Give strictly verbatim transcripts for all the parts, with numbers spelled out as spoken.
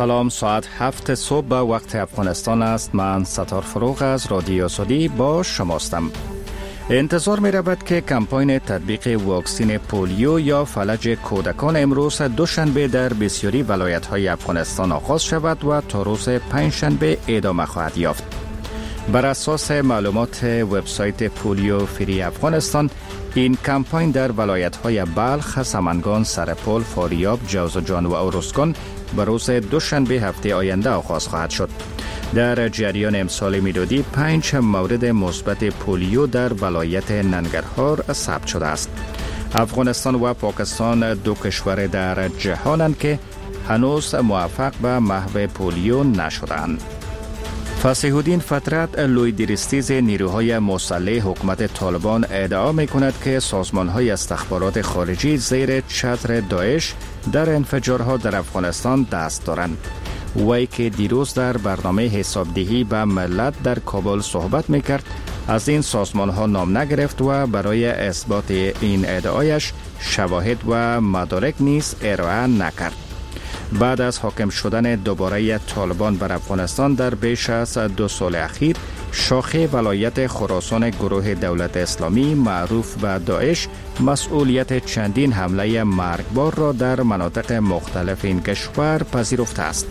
سلام، ساعت هفت صبح به وقت افغانستان است. من ستار فروغ از رادیو سعودی با شماستم. انتظار می رود که کمپاین تطبیق واکسین پولیو یا فلج کودکان امروز دوشنبه در بسیاری ولایت‌های افغانستان آغاز شود و تا روز پنجشنبه ادامه خواهد یافت. بر اساس معلومات وبسایت پولیو فری افغانستان، این کمپاین در ولایت‌های بلخ، سمنگان، سرپل، فاریاب، جوزجان و ارزگان به روز دوشنبه هفته آینده آغاز خواهد شد. در جریان امسال میلادی پنج مورد مثبت پولیو در ولایت ننگرهار ثبت شده است. افغانستان و پاکستان دو کشور در جهانند که هنوز موفق به محو پولیو نشدند. فصیح الدین فترت، لوی دیرستیز نیروهای مسلح حکومت طالبان، ادعا می کند که سازمان‌های استخبارات خارجی زیر چتر داعش در انفجارها در افغانستان دست دارند. وی که دیروز در برنامه حسابدهی به ملت در کابل صحبت می کرد، از این سازمان‌ها نام نگرفت و برای اثبات این ادعایش شواهد و مدارک نیز ارائه نکرد. بعد از حاکم شدن دوباره طالبان بر افغانستان در بیش از دو سال اخیر، شاخه ولایت خراسان گروه دولت اسلامی معروف به داعش مسئولیت چندین حمله مرگبار را در مناطق مختلف این کشور پذیرفته است.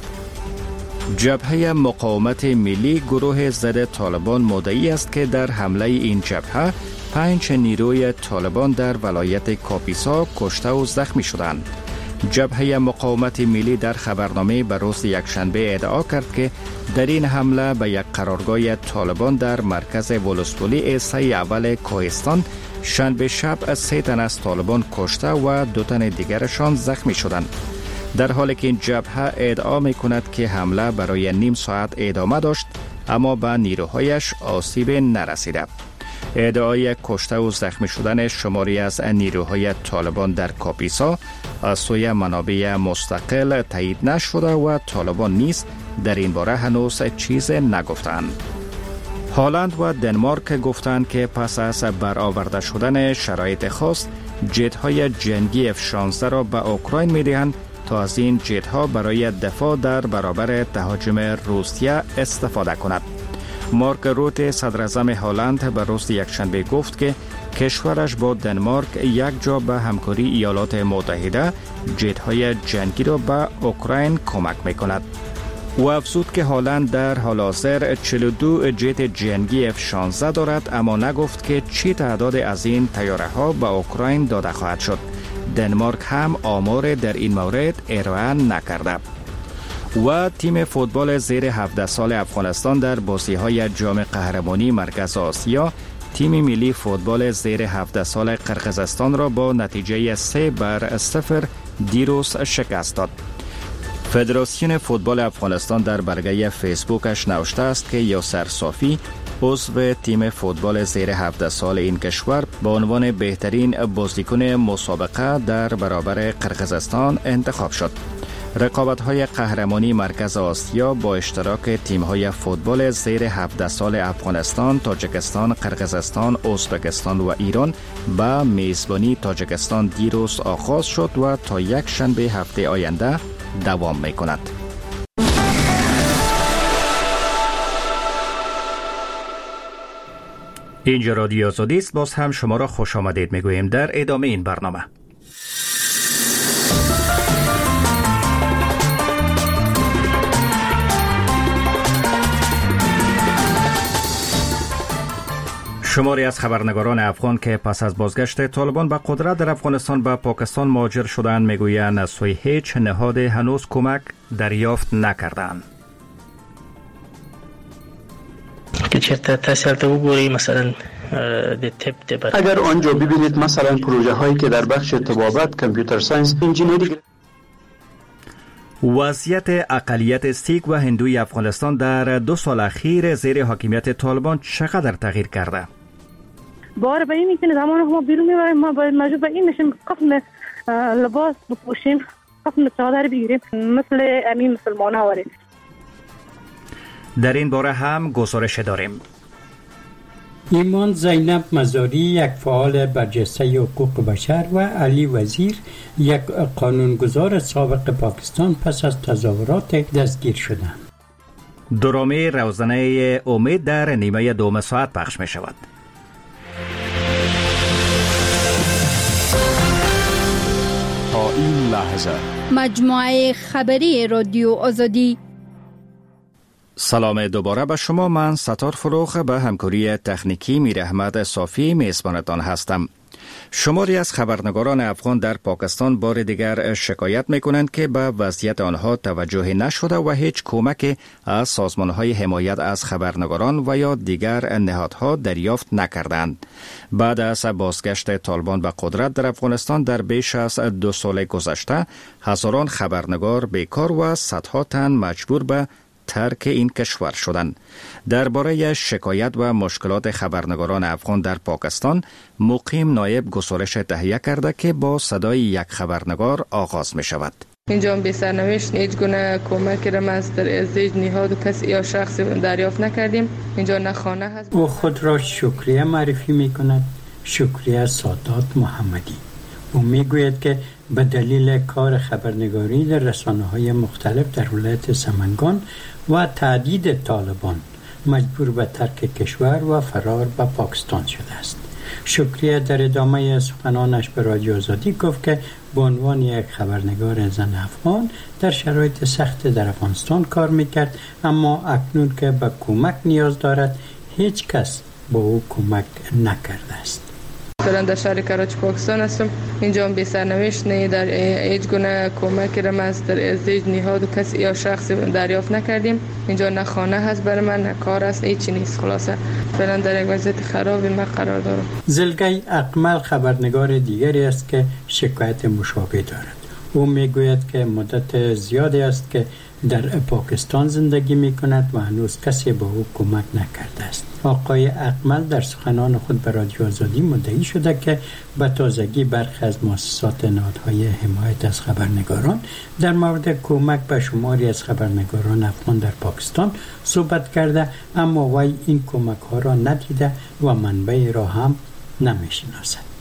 جبهه مقاومت ملی گروه ضد طالبان مدعی است که در حمله این جبهه پنج نیروی طالبان در ولایت کاپیسا کشته و زخمی شدند. جبهه مقاومت ملی در خبرنامه به روز یکشنبه ادعا کرد که در این حمله به یک قرارگاه طالبان در مرکز ولسوالی سه اول کوهستان شنبه شب سه تن از طالبان کشته و دو تن دیگرشان زخمی شدند. در حالی که این جبهه ادعا می کند که حمله برای نیم ساعت ادامه داشت اما به نیروهایش آسیب نرسیده. ادعای کشته و زخمی شدن شماری از نیروهای طالبان در کاپیسا از سوی منابع مستقل تایید نشده و طالبان نیز در این باره هنوز چیز نگفتند. هلند و دنمارک گفتند که پس از برآورده شدن شرایط خاص، جت‌های جنگی اف شانزده را به اوکراین می‌دهند تا از این جت‌ها برای دفاع در برابر تهاجم روسیه استفاده کند. مارک روت، صدراعظم هلند، به روز یکشنبه گفت که کشورش با دنمارک یک جا به همکاری ایالات متحده جت‌های جنگی را به اوکراین کمک می‌کند. او افزود که هلند در حال حاضر چهل و دو جت جنگی اف شانزده دارد، اما نگفت که چی تعداد از این طیاره‌ها به اوکراین داده خواهد شد. دنمارک هم آمار در این مورد ارائه نکرده. و تیم فوتبال زیر هفده سال افغانستان در بازی‌های جام قهرمانی مرکز آسیا تیم ملی فوتبال زیر هفده سال قرقیزستان را با نتیجه سه بر صفر دیروز شکست داد. فدراسیون فوتبال افغانستان در برگه فیسبوکش نوشته است که یاسر صافی، عضو تیم فوتبال زیر هفده سال این کشور، به عنوان بهترین بازیکن مسابقه در برابر قرقیزستان انتخاب شد. رقابت‌های قهرمانی مرکز آسیا با اشتراک تیم‌های فوتبال زیر هفده سال افغانستان، تاجیکستان، قرقیزستان، ازبکستان و ایران با میزبانی تاجیکستان دیروز آغاز شد و تا یک شنبه هفته آینده دوام می‌کند. اینجا رادیو آزادی است. باز هم شما را خوش آمدید می‌گوییم در ادامه این برنامه. شماری از خبرنگاران افغان که پس از بازگشت طالبان به قدرت در افغانستان به پاکستان مهاجر شدند میگویند از سوی هیچ نهاد هنوز کمک دریافت نکردند. که چرته تحصیلات بگوری مثلا اگر آنجا ببینید مثلا پروژه هایی که در بخش طبابت، کامپیوتر ساینس، انجینری. وضعیت اقلیت سیک و هندوی افغانستان در دو سال اخیر زیر حاکمیت طالبان چقدر تغییر کرده؟ بار به این میکنه زمان ما بیرون میبریم، ما باید مجبور به این میشیم قسم لباس بپوشیم، قسم چادر بگیریم مثل امین مسلمان ها وارد. در این باره هم گزارش داریم. ایمان زینب مزاری یک فعال برجسته حقوق بشر و علی وزیر یک قانونگذار سابق پاکستان پس از تظاهرات دستگیر شدند. درامه روزنه امید در نیمه دوم ساعت پخش می شود. تا این لحظه مجموعه خبری رادیو آزادی. سلام دوباره به شما. من ستار فروغ به همکاری تکنیکی میر احمد صافی میزبانتان هستم. شماری از خبرنگاران افغان در پاکستان بار دیگر شکایت می کنند که به وضعیت آنها توجه نشده و هیچ کمک از سازمانهای حمایت از خبرنگاران و یا دیگر نهادها دریافت نکردند. بعد از بازگشت طالبان به قدرت در افغانستان در بیش از دو سال گذشته، هزاران خبرنگار بیکار و صدها تن مجبور به ترک این کشور شدند. درباره شکایت و مشکلات خبرنگاران افغان در پاکستان، مقیم نایب گزارش تهیه کرده که با صدای یک خبرنگار آغاز می شود. اینجا بی سرنوشت هیچ گونه کمکی را از در از هیچ نهاد و کسی یا شخصی دریافت نکردیم. اینجا نه خانه هست. او خود را شکریه معرفی می کند. شکریه سادات محمدی. او می گوید که به دلیل کار خبرنگاری در رسانه‌های مختلف در ولایت سمنگان و تهدید طالبان مجبور به ترک کشور و فرار به پاکستان شده است. شکریه در ادامه سخنانش به رادیو آزادی گفت که به عنوان یک خبرنگار زن افغان در شرایط سخت در افغانستان کار میکرد، اما اکنون که به کمک نیاز دارد هیچ کس به او کمک نکرده است. فعلا در شهر کراچی پاکستان هستم. اینجا هم بی سرنوشت نه در هیچ گونه کمکی را از در از هیچ نهاد و کسی یا شخصی دریافت نکردیم. اینجا نه خانه هست برای من، نه کار است، هیچی نیست. خلاصه فعلا در یک وضعیت خرابی من قرار دارم. زلگی اقمل خبرنگار دیگری است که شکایت مشابه دارد. او میگوید که مدت زیادی است که در پاکستان زندگی می کند و هنوز کسی به او کمک نکرده است. آقای اقمل در سخنان خود به رادیو آزادی مدعی شده که به تازگی برخی از مؤسسات نهادهای حمایت از خبرنگاران در مورد کمک به شماری از خبرنگاران افغان در پاکستان صحبت کرده، اما وی این کمک ها را ندیده و منبعی را هم نمیشناسد.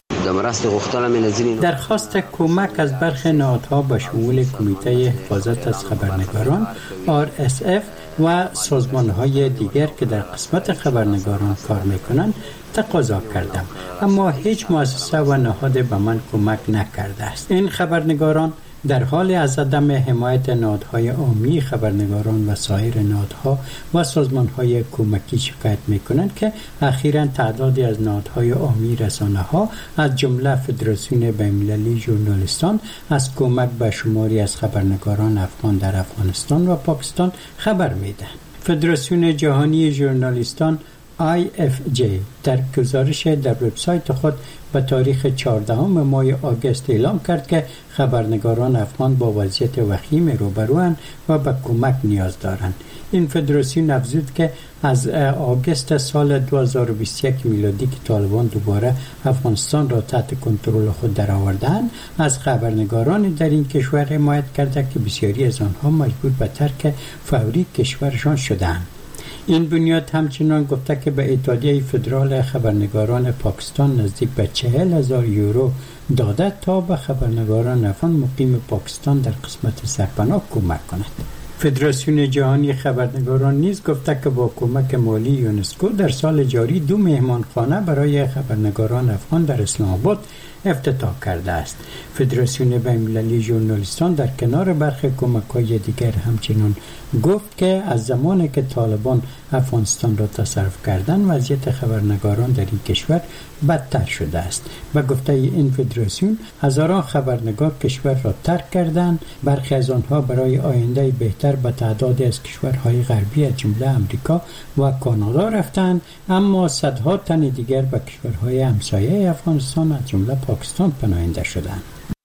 درخواست کمک از برخی نهادها به شمول کمیته حفاظت از خبرنگاران آر اس اف و سازمان‌های دیگر که در قسمت خبرنگاران کار می‌کنند تقاضا کردم، اما هیچ مؤسسه و نهاد به من کمک نکرده است. این خبرنگاران در حال از عدم حمایت نهادهای عامی خبرنگاران و سایر نهادها و سازمانهای کمکی شکایت میکنند که اخیراً تعدادی از نهادهای عامی رسانه‌ها از جمله فدراسیون بین‌المللی ژورنالیستان از کمک به شماری از خبرنگاران افغان در افغانستان و پاکستان خبر میدهند. فدراسیون جهانی ژورنالیستان آی اف جی در گزارش در وبسایت خود به تاریخ چهاردهم ماه آگوست اعلام کرد که خبرنگاران افغان با وضعیت وخیم روبروند و به کمک نیاز دارند. این فدراسیون افزود که از آگوست سال دو هزار و بیست و یک میلادی که طالبان دوباره افغانستان را تحت کنترل خود درآوردند، از خبرنگاران در این کشور حمایت کرده که بسیاری از آنها مجبور به ترک فوری کشورشان شدند. این بنیاد همچنان گفته که به اتحادیه فدرال خبرنگاران پاکستان نزدیک به چهل هزار یورو داده تا به خبرنگاران افغان مقیم پاکستان در قسمت سرپناه کمک کند. فدراسیون جهانی خبرنگاران نیز گفته که با کمک مالی یونسکو در سال جاری دو مهمانخانه برای خبرنگاران افغان در اسلام آباد افتتاح کرده است. فدراسیون بین‌المللی ژورنالیستان در کنار برخی کمک‌های دیگر همچنین گفت که از زمانی که طالبان افغانستان را تصرف کردند وضعیت خبرنگاران در این کشور بدتر شده است. و گفته این فدراسیون هزاران خبرنگار کشور را ترک کردند، برخی از آنها برای آینده بهتر به تعدادی از کشورهای غربی از جمله امریکا و کانادا رفتند، اما صدها تن دیگر به کشورهای همسایه افغانستان از جمله پاکستان پناهنده شدند.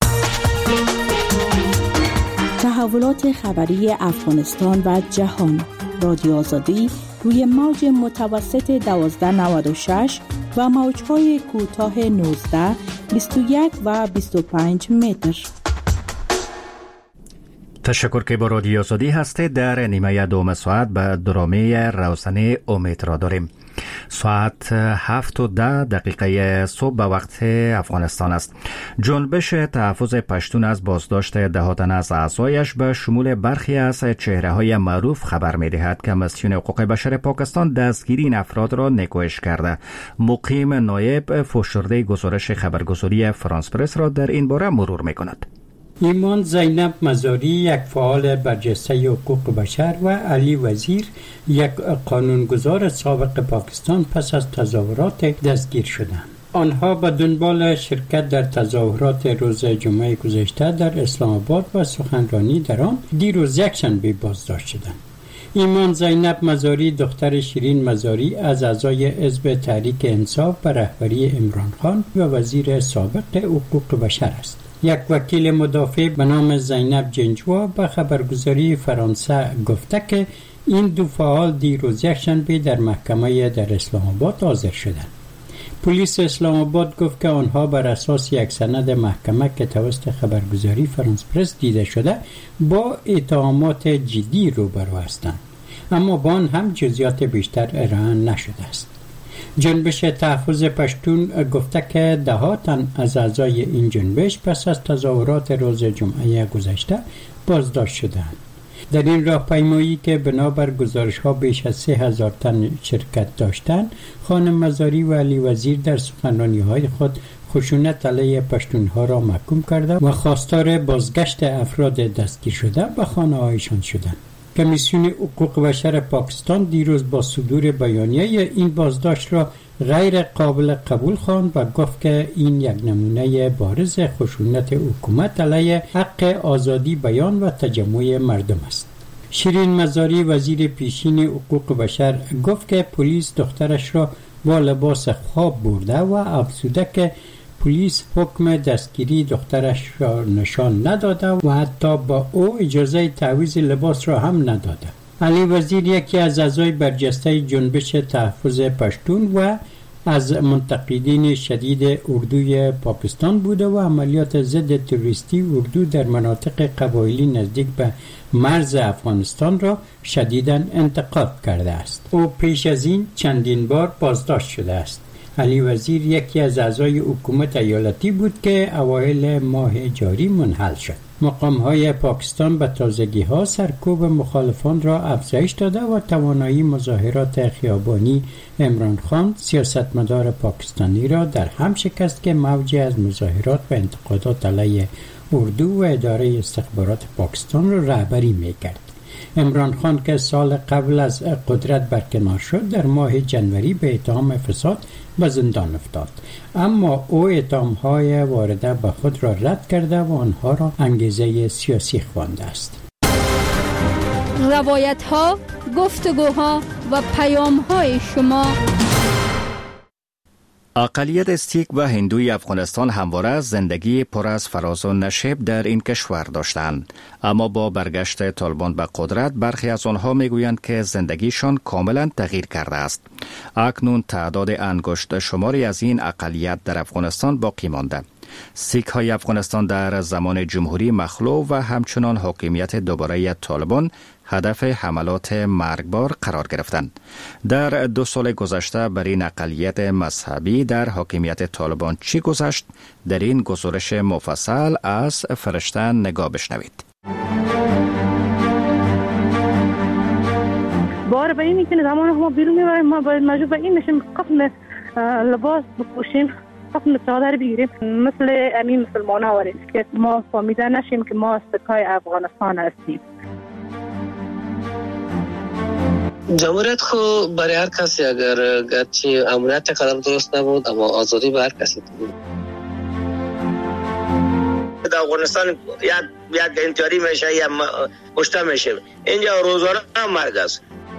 تحولات خبری افغانستان و جهان. رادیو آزادی روی موج متوسط دوازده نود و شش و موج‌های کوتاه نوزده، بیست و یک و بیست و پنج متر. تشکر که با رادیو آزادی هستید. در نیمه دوم ساعت به درامه روزنه امید را داریم. ساعت هفت و ده دقیقه صبح به وقت افغانستان است. جنبش تحفظ پشتون از بازداشت ده تن از اعضایش به شمول برخی از چهره‌های معروف خبر می‌دهد که کمیسیون حقوق بشر پاکستان دستگیری این افراد را نکوهش کرده. مقیم نایب فشرده گزارش خبرگزاری فرانس پرس را در این باره مرور می‌کند. ایمان زینب مزاری یک فعال برجسته حقوق بشر و علی وزیر یک قانونگذار سابق پاکستان پس از تظاهرات دستگیر شدند. آنها به دنبال شرکت در تظاهرات روز جمعه گذشته در اسلام آباد و سخنرانی در آن دیروز یکشنبه بازداشت شدند. ایمان زینب مزاری دختر شیرین مزاری از اعضای حزب تحریک انصاف به رهبری عمران خان و وزیر سابق حقوق بشر است. یک وکیل مدافع به نام زینب جنجوا به خبرگزاری فرانسه گفته که این دو فعال دیروز یکشنبه در محکمه در اسلام آباد حاضر شدند. پلیس اسلام آباد گفت که آنها بر اساس یک سند محکمه که توسط خبرگزاری فرانس پرس دیده شده با اتهامات جدی روبرو هستند، اما با آن هم جزئیات بیشتر ارائه نشده است. جنبش تحفظ پشتون گفته که ده ها تن از اعضای این جنبش پس از تظاهرات روز جمعه گذشته بازداشت شدند. در این راهپیمایی که بنابر گزارش ها بیش از سه هزار تن شرکت داشتند، خانم مزاری و علی وزیر در سخنرانی های خود خشونت علیه پشتون ها را محکوم کرده و خواستار بازگشت افراد دستگیر شده به خانه هایشان شدند. کمیسیون حقوق بشر پاکستان دیروز با صدور بیانیه این بازداشت را غیر قابل قبول خواند و گفت که این یک نمونه بارز خشونت حکومت علیه حق آزادی بیان و تجمع مردم است. شیرین مزاری وزیر پیشین حقوق بشر گفت که پلیس دخترش را با لباس خواب برده و افزوده که پلیس حکم دستگیری دخترش را نشان نداده و حتی با او اجازه تعویض لباس را هم نداده. علی وزیر یکی از اعضای برجسته جنبش تحفظ پشتون و از منتقدین شدید اردوی پاکستان بوده و عملیات ضد تروریستی اردو در مناطق قبایلی نزدیک به مرز افغانستان را شدیداً انتقاد کرده است. او پیش از این چندین بار بازداشت شده است. علی وزیر یکی از اعضای حکومت ایالتی بود که اوایل ماه جاری منحل شد. مقام‌های پاکستان به تازگی‌ها سرکوب مخالفان را افزایش داده و توانایی مظاهرات خیابانی عمران خان سیاستمدار پاکستانی را در هم شکست که موجی از مظاهرات و انتقادات علیه اردو و اداره استخبارات پاکستان را رهبری می‌کرد. عمران خان که سال قبل از قدرت برکنار شد در ماه جنوری به اتهام فساد به زندان افتاد، اما او اتهام‌های وارده به خود را رد کرده و آنها را انگیزه سیاسی خوانده است. روایت‌ها، گفتگوها و پیام‌های شما. اقلیت استیک و هندوی افغانستان همواره زندگی پر از فراز و نشیب در این کشور داشتند، اما با برگشت طالبان به قدرت برخی از آنها میگویند که زندگیشان کاملا تغییر کرده است. اکنون تعداد انگشت شماری از این اقلیت در افغانستان باقی مانده. سیک های افغانستان در زمان جمهوری مخلوع و همچنان حاکمیت دوباره طالبان هدف حملات مرگبار قرار گرفتند. در دو سال گذشته بر این اقلیت مذهبی در حاکمیت طالبان چی گذشت؟ در این گزارش مفصل از فرشته نگاه بشنوید. بار به اینی که زمان ما بیرون میبریم، ما باید مجبور به این میشیم قفل لباس بپوشیم، قفل چادر بگیریم مثل امین مسلمان ها وریم که ما فهمیده نشیم که ما سکای افغانستان هستیم. جمهوریت خو برای هر کسی اگر گرچه امنیت قدم درست نبود اما آزادی به هر کسی بود. در افغانستان یا یا انتحاری میشه یا کشته میشه، اینجا روزانه مرگ است.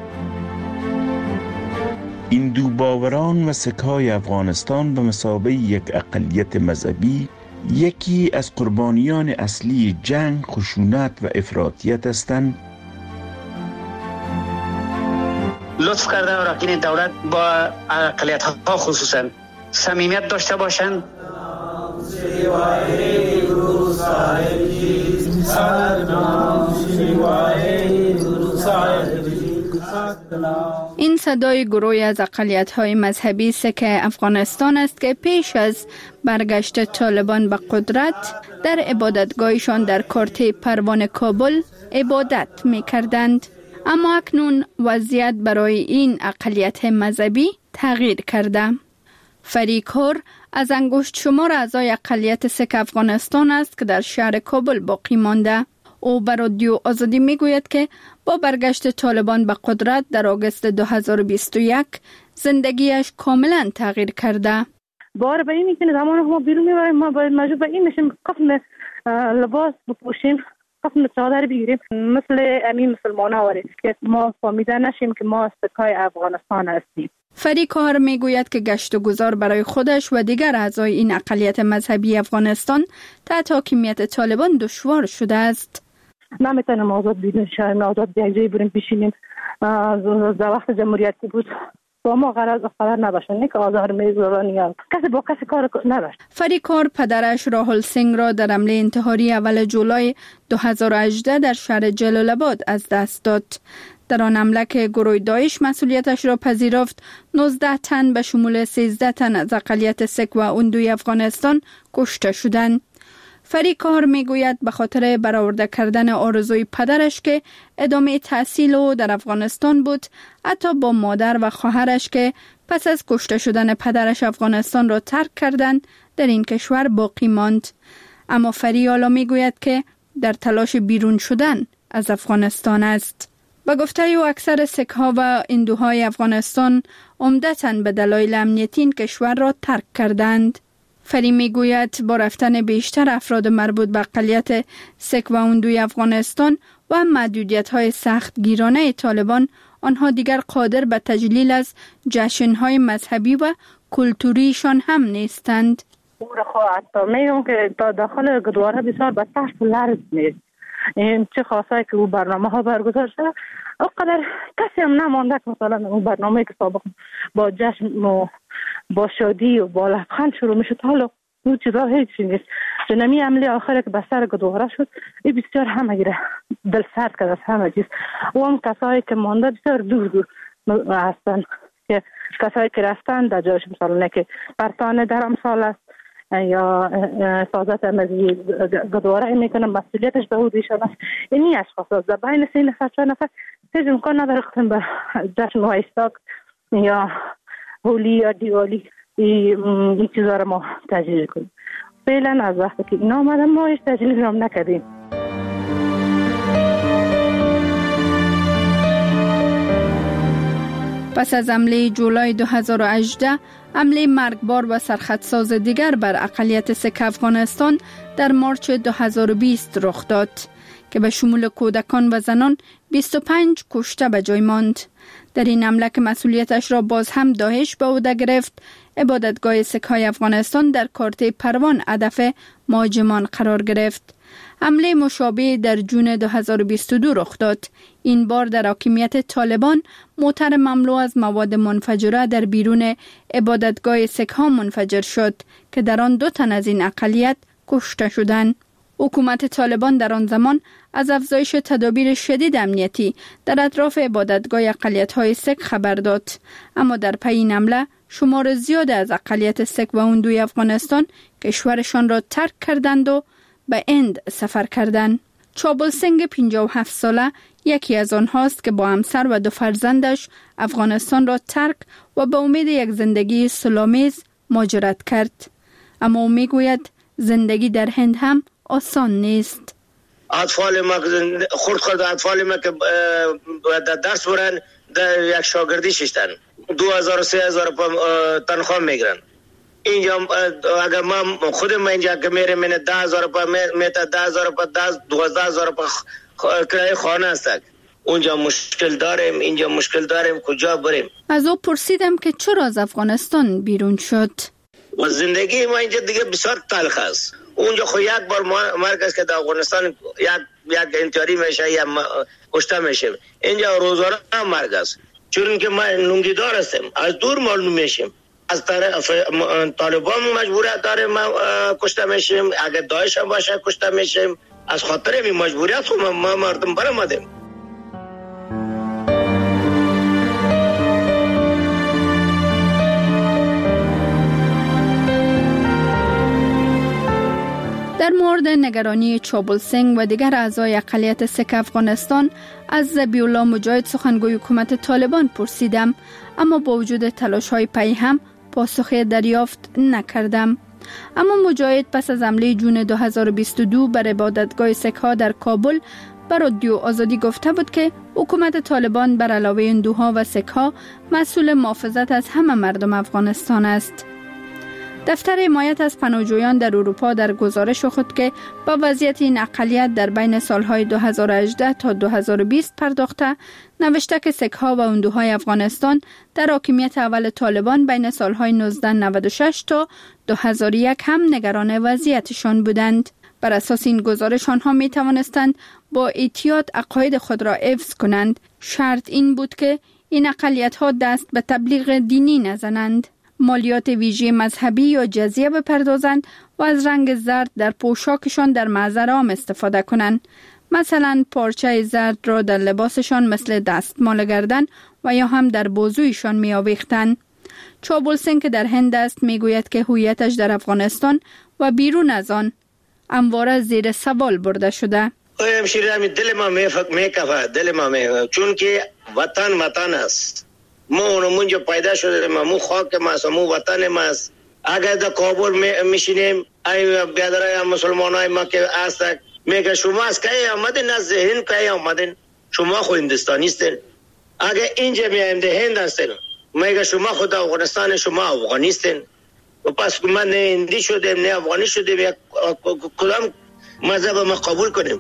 این دو باوران و سکای افغانستان به مثابه یک اقلیت مذهبی یکی از قربانیان اصلی جنگ، خشونت و افراطیت هستند. لطف کرده و راکین دولت با اقلیت ها خصوصا صمیمیت داشته باشند. این صدای گروهی از اقلیت‌های مذهبی سک افغانستان است که پیش از برگشت طالبان به قدرت در عبادتگاهشان در کارت پروان کابل عبادت می‌کردند. اما اکنون وضعیت برای این اقلیت مذهبی تغییر کرده. فریکور از انگشت شمار اعضای اقلیت سک افغانستان است که در شهر کابل باقی مانده. او بر رادیو آزادی میگوید که با برگشت طالبان به قدرت در آگوست دو هزار و بیست و یک زندگیش کاملا تغییر کرده. بار به این که زمان ما بیرون میبریم ما باید مجبور به این میشیم قسم لباس بپوشیم، قسم چادر بگیریم مثل امین مسلمان ها واره که ما فهمیده نشیم که ما سکای افغانستان هستیم. فریکار میگوید که گشت و گذار برای خودش و دیگر اعضای این اقلیت مذهبی افغانستان تحت حاکمیت طالبان دشوار شده است. نمیتونیم آزاد بیرون شویم، آزاد به یک جایی بریم بشینیم. در وقت جمهوریتی بود با ما قرار قرار نباشه، نه که آزار میذارن یا کسی با کسی کار نباشه. فریکار پدرش راهول سینگ را در حمله انتحاری اول جولای دو هزار و هجده در شهر جلال آباد از دست داد. در آن حمله که گروه داعش مسئولیتش را پذیرفت، نوزده تن به شمول سیزده تن از اقلیت سک و اوندوی افغانستان کشته شدند. فریکار میگوید به خاطر برآورده کردن آرزوی پدرش که ادامه تحصیل او در افغانستان بود، حتی با مادر و خواهرش که پس از کشته شدن پدرش افغانستان را ترک کردند در این کشور باقی ماند. اما فری حالا میگوید که در تلاش بیرون شدن از افغانستان است. با گفته او اکثر سک ها و هندوهای افغانستان عمدتاً به دلایل امنیتی این کشور را ترک کردند. فری میگوید با رفتن بیشتر افراد مربوط به اقلیت سک و هندوی افغانستان و محدودیت های سخت گیرانه طالبان، آنها دیگر قادر به تجلیل از جشن های مذهبی و کلتوریشان هم نیستند. او را خواهد میگم که تا داخل گدواره بسیار بدتر لرز نیست. این چه خاصه که او برنامه ها برگزار شده، اقدر کسی هم نمانده که مثلا اون برنامه که سابق با جشن و با شادی و با لبخند شروع میشد، حالا اون چیزا هیچی نیست. جنمی عملی آخره که بسر گدواره شد، این بسیار همه گیره دل سرد کرد از همه چیز. و هم کسایی که مانده بسیار دور دور هستن، که کسایی که رفتن در جایش مثلا که برطانه در امثال است یا حفاظت امنیتی گدواره میکنن، مسئولیتش به حدودشان است. اینی اشخاص است در بین سه نفر چهار نفر هیچ امکان نداره که به جشن و ایستاک یا هولی یا دیوالی این چیزا رو ما تجلیل کنیم. فعلا از وقتی که اینا آمدن ما هیچ تجلیل هم نکردیم. پس از حمله جولای دو هزار و هجده، حمله مرگبار و سرخطساز دیگر بر اقلیت سک افغانستان در مارچ دو هزار و بیست رخ داد که به شمول کودکان و زنان بیست و پنج کشته به جای ماند. در این حمله که مسئولیتش را باز هم داعش به عهده گرفت، عبادتگاه سک‌های افغانستان در کارت پروان هدف مهاجمان قرار گرفت. حمله مشابه در جون دو هزار و بیست و دو رخ داد. این بار در حاکمیت طالبان موتر مملو از مواد منفجره در بیرون عبادتگاه سک‌ها منفجر شد که در آن دو تن از این اقلیت کشته شدند. حکومت طالبان در آن زمان از افزایش تدابیر شدید امنیتی در اطراف عبادتگاه اقلیت‌های سک خبر داد، اما در پی این حمله شمار زیاد از اقلیت سک و هندوی افغانستان کشورشان را ترک کردند و به هند سفر کردند. چابل سنگ پنجاه و هفت ساله یکی از آنهاست که با همسر و دو فرزندش افغانستان را ترک و به امید یک زندگی صلح‌آمیز مهاجرت کرد. اما او میگوید زندگی در هند هم آسان نیست. اطفال ما خورد خورد اطفال ما که در درس برن در یک شاگردی ششتن دو هزار و سه هزار تنخواه میگیرن. اینجا اگر ما خود ما اینجا که میریم من ده هزار پا میتا ده هزار پا دوازده هزار پا کرایه خانه است. اونجا مشکل داریم، اینجا مشکل داریم، کجا بریم؟ از او پرسیدم که چرا از افغانستان بیرون شد. و زندگی ما اینجا دیگه بسیار تلخ است. اونجا خو یک بار مرگ است که در افغانستان یک یک انتحاری میشه یا کشته میشه. اینجا روزانه مرگ است. چون که ما نونگیدار هستیم، از دور معلوم میشیم. از طرف طالبان مجبوریت داریم ما کشته میشیم، اگر داعش هم باشه کشته میشیم. از خاطر این مجبوریت خو ما مردم برآمدیم. در مورد نگرانی چابلسینگ و دیگر اعضای اقلیت سک افغانستان از ذبیح الله مجاهد سخنگوی حکومت طالبان پرسیدم، اما با وجود تلاش‌های پی هم پاسخی دریافت نکردم. اما مجاهد پس از حمله جون دو هزار و بیست و دو بر عبادتگاه سک‌ها در کابل بر رادیو آزادی گفته بود که حکومت طالبان بر علاوه هندوها و سک‌ها مسئول محافظت از همه مردم افغانستان است. دفتر حمایت از پناهجویان در اروپا در گزارش خود که با وضعیت این اقلیت در بین سالهای دو هزار و هجده تا دو هزار و بیست پرداخته، نوشته که سک‌ها و هندوهای افغانستان در حاکمیت اول طالبان بین سالهای نوزده نود و شش تا دو هزار و یک هم نگران وضعیتشان بودند. بر اساس این گزارش آنها می توانستند با احتیاط عقاید خود را حفظ کنند. شرط این بود که این اقلیت ها دست به تبلیغ دینی نزنند، مالیات ویژه مذهبی یا جزیه بپردازند و از رنگ زرد در پوشاکشان در محضر عام استفاده کنند. مثلا پارچه زرد را در لباسشان مثل دستمال گردن و یا هم در بازویشان می آویختند. چابلسینگ که در هند است می گوید که هویتش در افغانستان و بیرون از آن همواره زیر سوال برده شده. همشیره همی دل ما می کفه دل ما می چون که وطن وطن است. ما اونو منجا پیدا شده ما مو خاک ما است، مو وطن ما است. اگر در کابل میشینیم ای بیادرای مسلمان های ما که هست میگه شما از که آمدین، از هند که آمدین، شما خود هندستانی هستین. اگر اینجا میایم ده هند هستین میگه شما خود افغانستان، شما افغانی هستین. و پس من نه هندی شدیم نه افغانی شدیم، کدام مذهب ما قبول کنیم؟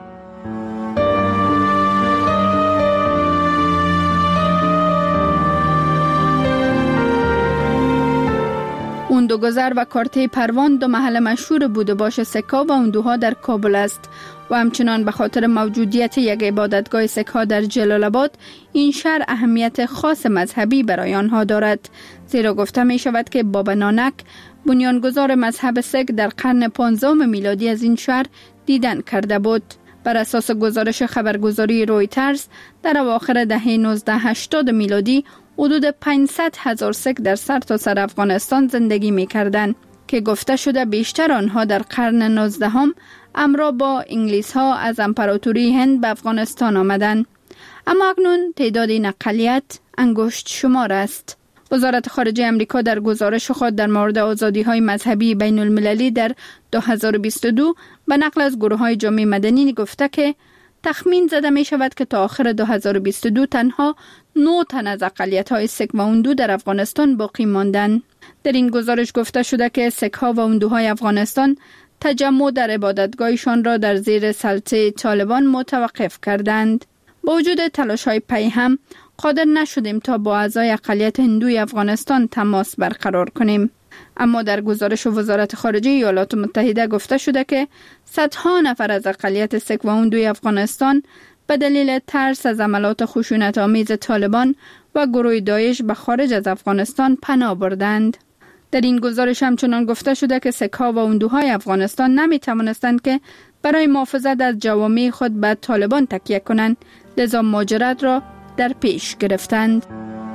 اوندوگذر و کارته پروان دو محل مشهور بوده باش سک‌ها و هندوها در کابل است و همچنان به خاطر موجودیت یک عبادتگاه سک‌ها در جلال آباد این شهر اهمیت خاص مذهبی برای آنها دارد، زیرا گفته می شود که بابا نانک بنیانگذار مذهب سک در قرن پانزدهم میلادی از این شهر دیدن کرده بود. بر اساس گزارش خبرگزاری رویترز در اواخر دهه نوزده هشتاد میلادی حدود پانصد هزار سک در سرتاسر افغانستان زندگی می کردند که گفته شده بیشتر آنها در قرن نوزدهم همراه با انگلیس ها از امپراتوری هند به افغانستان آمدند. اما اکنون تعداد این اقلیت انگشت شمار است. وزارت خارجه امریکا در گزارش خود در مورد آزادی های مذهبی بین المللی در دو هزار و بیست و دو به نقل از گروه های جامعه مدنی گفته که تخمین زده می شود که تا آخر دو هزار و بیست و دو تنها نه تن از اقلیت های سک و هندو در افغانستان باقی ماندند. در این گزارش گفته شده که سک ها و هندوهای افغانستان تجمع در عبادتگاهشان را در زیر سلطه طالبان متوقف کردند. با وجود تلاش های پی هم قادر نشدیم تا با اعضای اقلیت هندوی افغانستان تماس برقرار کنیم. اما در گزارش وزارت خارجه ایالات متحده گفته شده که صدها نفر از اقلیت سک و هندوی افغانستان به دلیل ترس از عملات خشونت‌آمیز طالبان و گروه داعش به خارج از افغانستان پناه بردند. در این گزارش همچنان گفته شده که سک‌ها و هندوهای افغانستان نمی توانستند که برای محافظت از جوامع خود به طالبان تکیه کنند، لذا مهاجرت را در پیش گرفتند.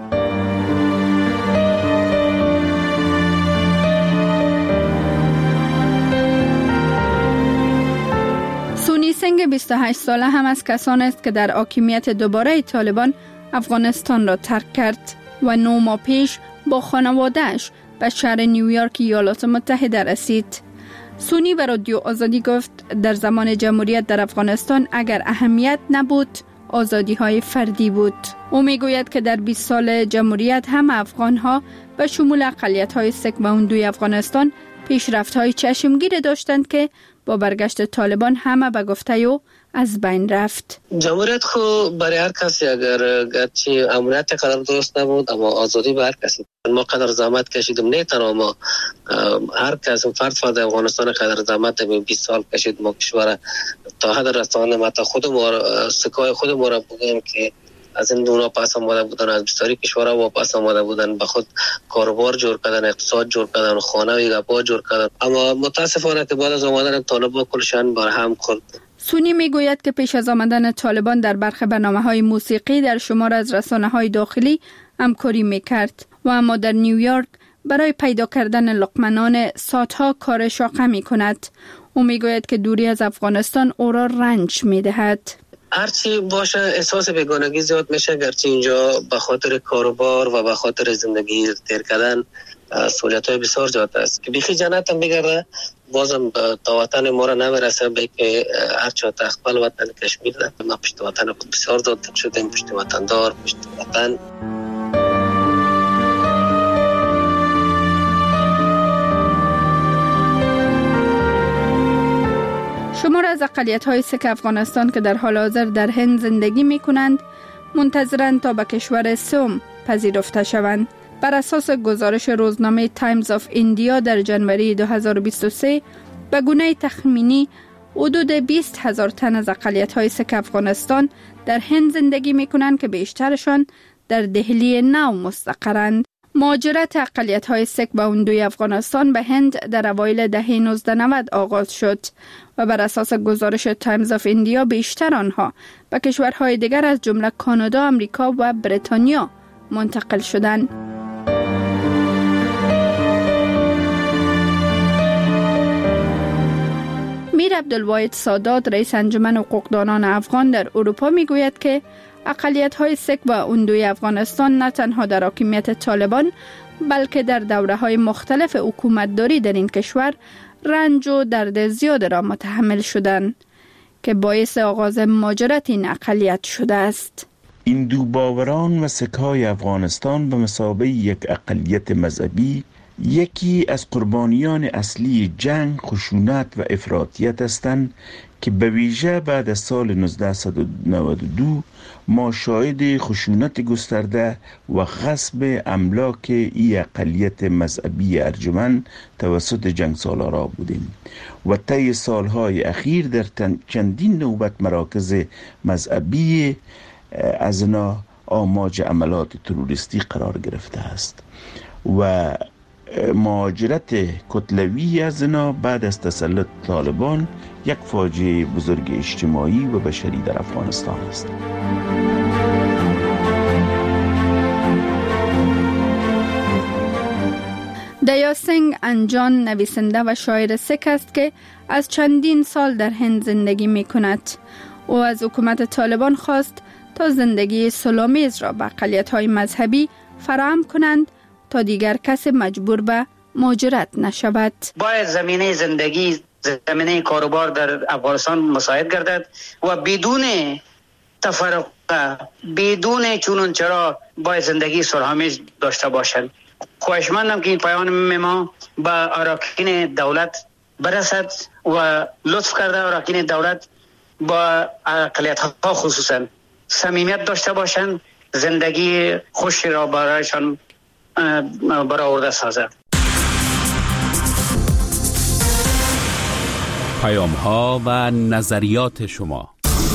سونی سنگ بیست و هشت ساله هم از کسان است که در حاکمیت دوباره طالبان افغانستان را ترک کرد و نه ماه پیش با خانواده‌اش به شهر نیویورک ایالات متحده رسید. سونی به رادیو آزادی گفت در زمان جمهوریت در افغانستان اگر اهمیت نبود آزادی های فردی بود. او می گوید که در بیست سال جمهوریت هم افغان ها به شمول اقلیت های سک و هندوی افغانستان پیشرفت های چشمگیر داشتند که با برگشت طالبان همه به گفته او از بین رفت. جمهوریت خو برای هر کسی اگر گرچه امنیت قدر درست نبود اما آزادی به هر کسی. ما قدر زحمت کشیدیم، نه تنها ما، هر کس فرد فرد افغانستان قدر زحمت بیست سال کشید. ما کشور تا حد رسانه ما تا خود ما سکای خود ما را بودیم که از این دونا پس آمده بودن، از بسیاری کشورها واپس آمده بودن، به خود کاروبار جور کردن، اقتصاد جور کردن، خانه و گپا جور کردن. اما متاسفانه که بعد از آمدن طالبان کلشان بر هم خورد. سونی می گوید که پیش از آمدن طالبان در برخی برنامه‌های موسیقی در شمار از رسانه‌های داخلی همکاری می‌کرد و اما در نیویورک برای پیدا کردن لقمنان ساعتها کار شاقه می‌کند. او میگوید که دوری از افغانستان او را رنج میدهد. هرچی باشه احساس بیگانگی زیاد میشه، گرچه اینجا به خاطر کاروبار و به خاطر زندگی تیر کردن سهولت‌های بسیار زیاد است که بیخی جنت هم بگرده بازم تا وطن ما را نمیرسه، به که هرچی تخبل وطن کشمیر ده. ما پشت وطن خود بسیار زیاد شدیم، پشت وطن دار، پشت وطن. شمار از اقلیت‌های سیک افغانستان که در حال حاضر در هند زندگی می‌کنند منتظرند تا به کشور سوم پذیرفته شوند. بر اساس گزارش روزنامه تایمز آف ایندیا در جنوری دو هزار و بیست و سه به گونه تخمینی حدود بیست هزار تن از اقلیت‌های سیک افغانستان در هند زندگی می‌کنند که بیشترشان در دهلی نو مستقرند. مهاجرت اقلیت‌های سیک به اندوی افغانستان به هند در اوایل دهه نوزده نود آغاز شد و بر اساس گزارش تایمز آف ایندیا بیشتر آنها به کشورهای دیگر از جمله کانادا، آمریکا و بریتانیا منتقل شدند. میر عبدالواحد سادات، رئیس انجمن حقوقدانان افغان در اروپا میگوید که اقلیت‌های سیک و اندوی افغانستان نه تنها در حاکمیت طالبان بلکه در دوره‌های مختلف حکومتداری در این کشور رنج و درد زیاد را متحمل شدند که باعث آغاز مهاجرت این اقلیت شده است. هندو باوران و سک‌های افغانستان به مثابه یک اقلیت مذهبی یکی از قربانیان اصلی جنگ، خشونت و افراطیت هستند که به ویژه بعد از سال نوزده نود و دو ما شاهد خشونت گسترده و غصب املاک ای اقلیت مذهبی ارجمند توسط جنگ سالارا بودیم و طی سالهای اخیر در چندین نوبت مراکز مذهبی از اینا آماج عملات تروریستی قرار گرفته است و مهاجرت کتلوی از اینا بعد از تسلط طالبان یک فاجعه بزرگ اجتماعی و بشری در افغانستان است. دیا سنگ انجان نویسنده و شاعر سیک است که از چندین سال در هند زندگی می کند. او از حکومت طالبان خواست تا زندگی صلح‌آمیز را به اقلیت‌های مذهبی فراهم کنند تا دیگر کس مجبور به مهاجرت نشود. باید زمینه زندگی، زمینه کاروبار در افغانستان مساعد گردد و بدون تفرقه، بدون چون چرا باید زندگی صلح‌آمیز داشته باشند. خواهشمندم که این پیام ما به اراکین دولت برسد و لطف کرده اراکین دولت با اقلیت‌ها خصوصا صمیمیت داشته باشند، زندگی خوشی را برایشان برآورده سازد. پیام ها و نظریات شما.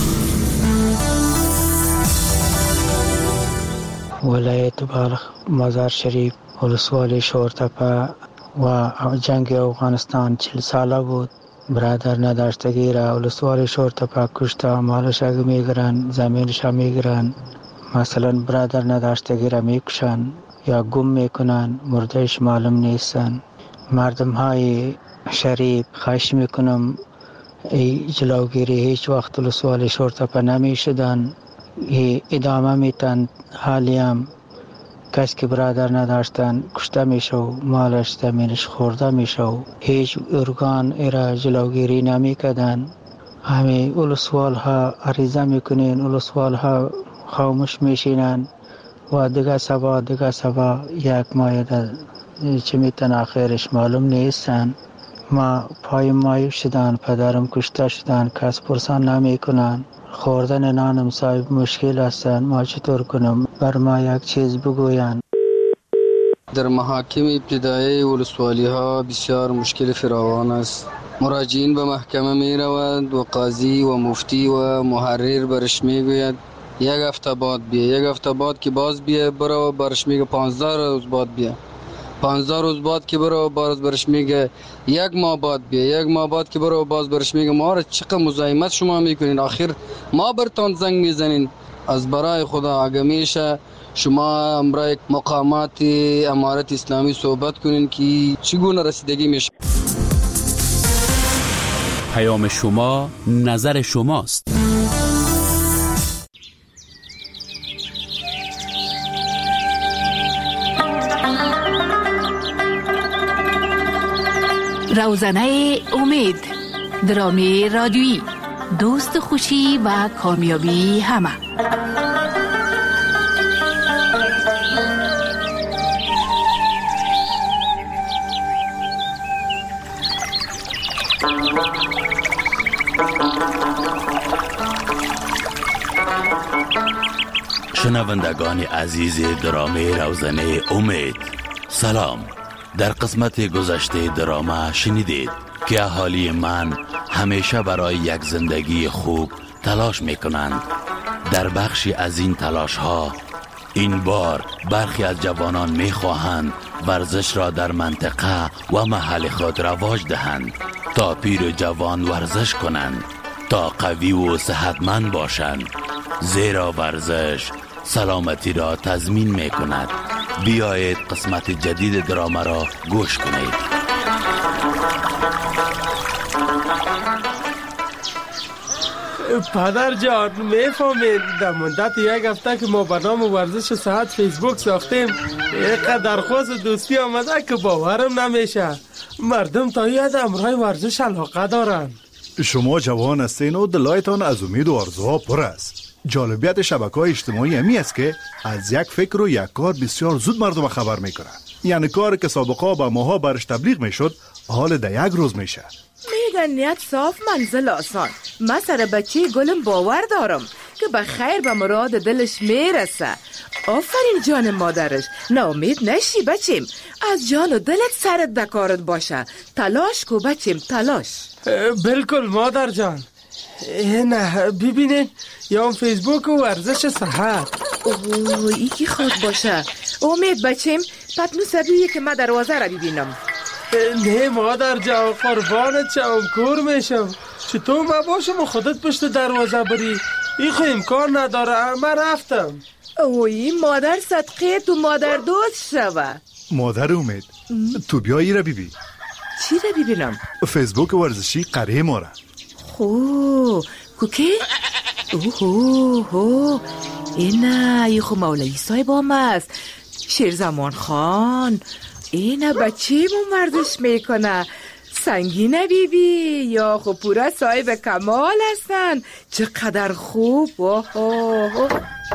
ولایت بلخ، مزار شریف، ولسوالی شورتپه و جنگ افغانستان چل ساله بود. برادر نداشتگی را ولسوالی شورتپه کشته، مالش اگه میگرن، زمینش هم میگرن. مثلا برادر نداشتگی را میکشن یا گم میکنن، مردهش معلوم نیستن. مردم های شریف خواهش میکنم ای جلوگیری هیچ وقت ولسوالی شورتپه نمیشدن، ادامه میتن. حالی هم کسی که برادر نداشتن کشته میشه و مالش زمینش خورده میشه و هیچ ارگان ایرا جلوگیری نمیکدن. همه ولسوال ها عریضه میکنین، ولسوال ها خاموش میشینن و دیگه سبا دیگه سبا یک ماه چه میتن آخرش معلوم نیستن. ما پای مایو شدن، پدرم کشته شدن، کس پرسان نمی کنن. خوردن نانم صاحب مشکل هستن، ما چطور کنم؟ بر ما یک چیز بگوین. در محاکم ابتدایی ولسوالی ها بسیار مشکل فراوان است. مراجعین به محکمه می روند و قاضی و مفتی و محرر برش می گوید یک هفته بعد بیا، یک هفته بعد که باز بیا برو، برش میگه پانزده روز بعد بیا، پانزده روز بعد که برو باز برش میگه یک ماه بعد بیا، یک ماه بعد که برو باز برش میگه ما را چقدر مزاحمت شما میکنین، آخر ما برتان زنگ میزنین. از برای خدا اگه میشه شما امرای مقامات امارت اسلامی صحبت کنین که چگونه رسیدگی میشه. پیام شما نظر شماست. روزنه امید، درامی رادیویی، دوست خوشی و کامیابی همه. شنوندگان عزیز درامی روزنه امید، سلام. در قسمت گذشته دراما شنیدید که اهالی من همیشه برای یک زندگی خوب تلاش میکنند. در بخشی از این تلاش ها این بار برخی از جوانان میخواهند ورزش را در منطقه و محل خود رواج دهند تا پیر و جوان ورزش کنند، تا قوی و صحتمند باشند، زیرا ورزش سلامتی را تضمین می کند. بیایید قسمت جدید دراما را گوش کنید. پدر جان میفهمید در مدت یک هفته که ما برنامه ورزش صحت فیسبوک ساختیم، اینقدر درخواست دوستی آمده که باورم نمیشه. مردم تا یاد امرای ورزش علاقه دارن. شما جوان هستین و دلایتان از امید و آرزوها پر است. جالبیت شبکه‌های اجتماعی همی است که از یک فکر و یک کار بسیار زود مردم خبر میکنه. یعنی کاری که سابقا با ماها برش تبلیغ میشد حال در یک روز میشه. میگن نیت صاف منزل آسان. من سر بچه گلم باور دارم که به خیر به مراد دلش میرسه. آفرین جان مادرش، ناامید نشی بچیم. از جان و دلت سرت دکارت باشه. تلاش کو بچیم، تلاش. بلکل مادر جان. نه ببینید یا فیسبوک و ورزش صحت. اوه ای کی خود باشه. امید بچیم پتنو سبیه که من دروازه را ببینم. نه مادر جان قربانت شم، کور میشم. چطور ما باشم و خودت پشت دروازه بری؟ این خو امکان نداره. من رفتم. اوی مادر صدقه تو مادر دوست شوه. مادر امید تو بیایی را ببین. چی را ببینم؟ فیسبوک ورزشی قریه ما را. خو کوکی؟ اوه هو اینا یخو مولوی صاحب هم است. شیرزمان خان اینا بچه مون ورزش میکنه. سنگینه بیبی یا خو پورا صاحب کمال هستن. چقدر خوب. اوه اوه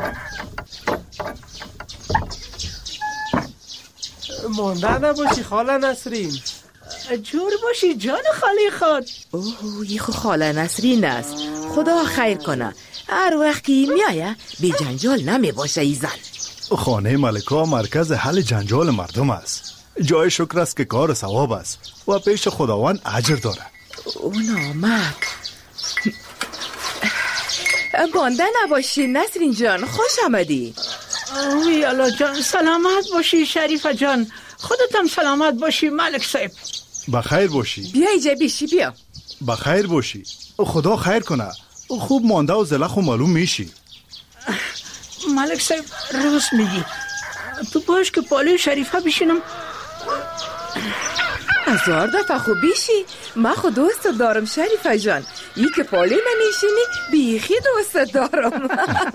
مانده نباشی خاله نسرین. جور باشی جان خالی خود. اوه یه خو خاله نسرین است. خدا خیر کنه. هر وقت که میایه بی جنجال نمی باشه ای زن. خانه ملکا مرکز حل جنجال مردم است. جای شکر است که کار ثواب است و پیش خداوند اجر داره. اون آمد. بانده نباشی نسرین جان، خوش آمدی. اوی الله جان سلامت باشی شریفه جان. خودت هم سلامت باشی ملک صاحب. بخیر باشی. بیا ایجا بیشی بیا. بخیر باشی. خدا خیر کنه. خوب مانده و زلخ و معلوم میشی. ملک صاحب راست میگی. تو باش که پاله شریفه بشینم. هزار دفعه خوب بیشی. من خود دوست دارم شریفه جان. ای که پاله نمیشینی بیخی دوست دارم.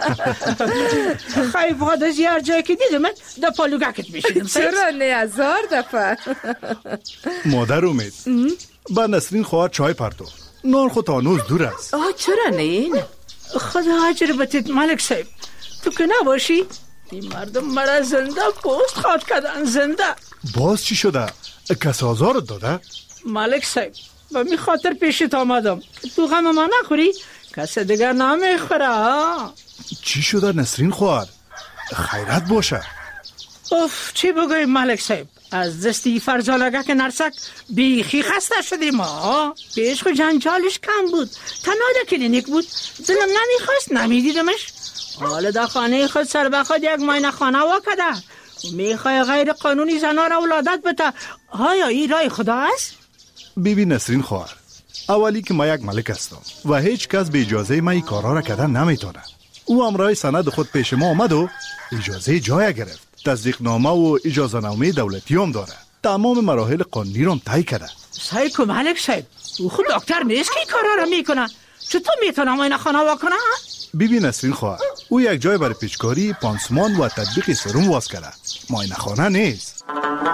خیلی بخواد از هر جایی که دیدم در پالوگکت بشینم. چرا نه هزار دفعه. مادر امید با نسرین خواهد چای پرتو. نان خود تانوز دور است. آه چرا نه این؟ خدا اجر بتید ملک صاحب. تو که نباشی این مردم مرا زنده پوست خواد کردن. زنده باز چی شده؟ کس آزارت داده؟ ملک صاحب و می خاطر پیشت آمدم که تو غم ما نخوری کس دیگر نمیخوره. چی شده نسرین خواهر؟ خیرت باشه. اوف چی بگوی ملک صاحب، از دستی فرزانگه که نرسک بیخی خسته شدیم. ها پیش خود جنجالش کم بود، تنها کلینیک بود، دلم نمیخواست نمیدیدمش. حالا در خانه خود سر بخواد یک ماینه خانه واکده میخوای غیر قانونی زنان را ولادت بده. آیا این رای خدا است؟ بیبی نسرین خواهر، اولی که ما یک ملک هستم و هیچ کس به اجازه ما این کارا را کردن نمیتونه. او امرای سند خود پیش ما آمد و اجازه جای گرفت. تصدیق نامه و اجازه نامه دولتی هم داره. تمام مراحل قانونی را طی کرده. صحیح که ملک صاحب، او خود دکتر نیست که کارا را میکنه. چطور میتونم این خانه واکنه؟ ببین نسرین خواهر، او یک جای برای پیچکاری، پانسمان و تطبیق سرم واز کرده. معاینه خانه نیست.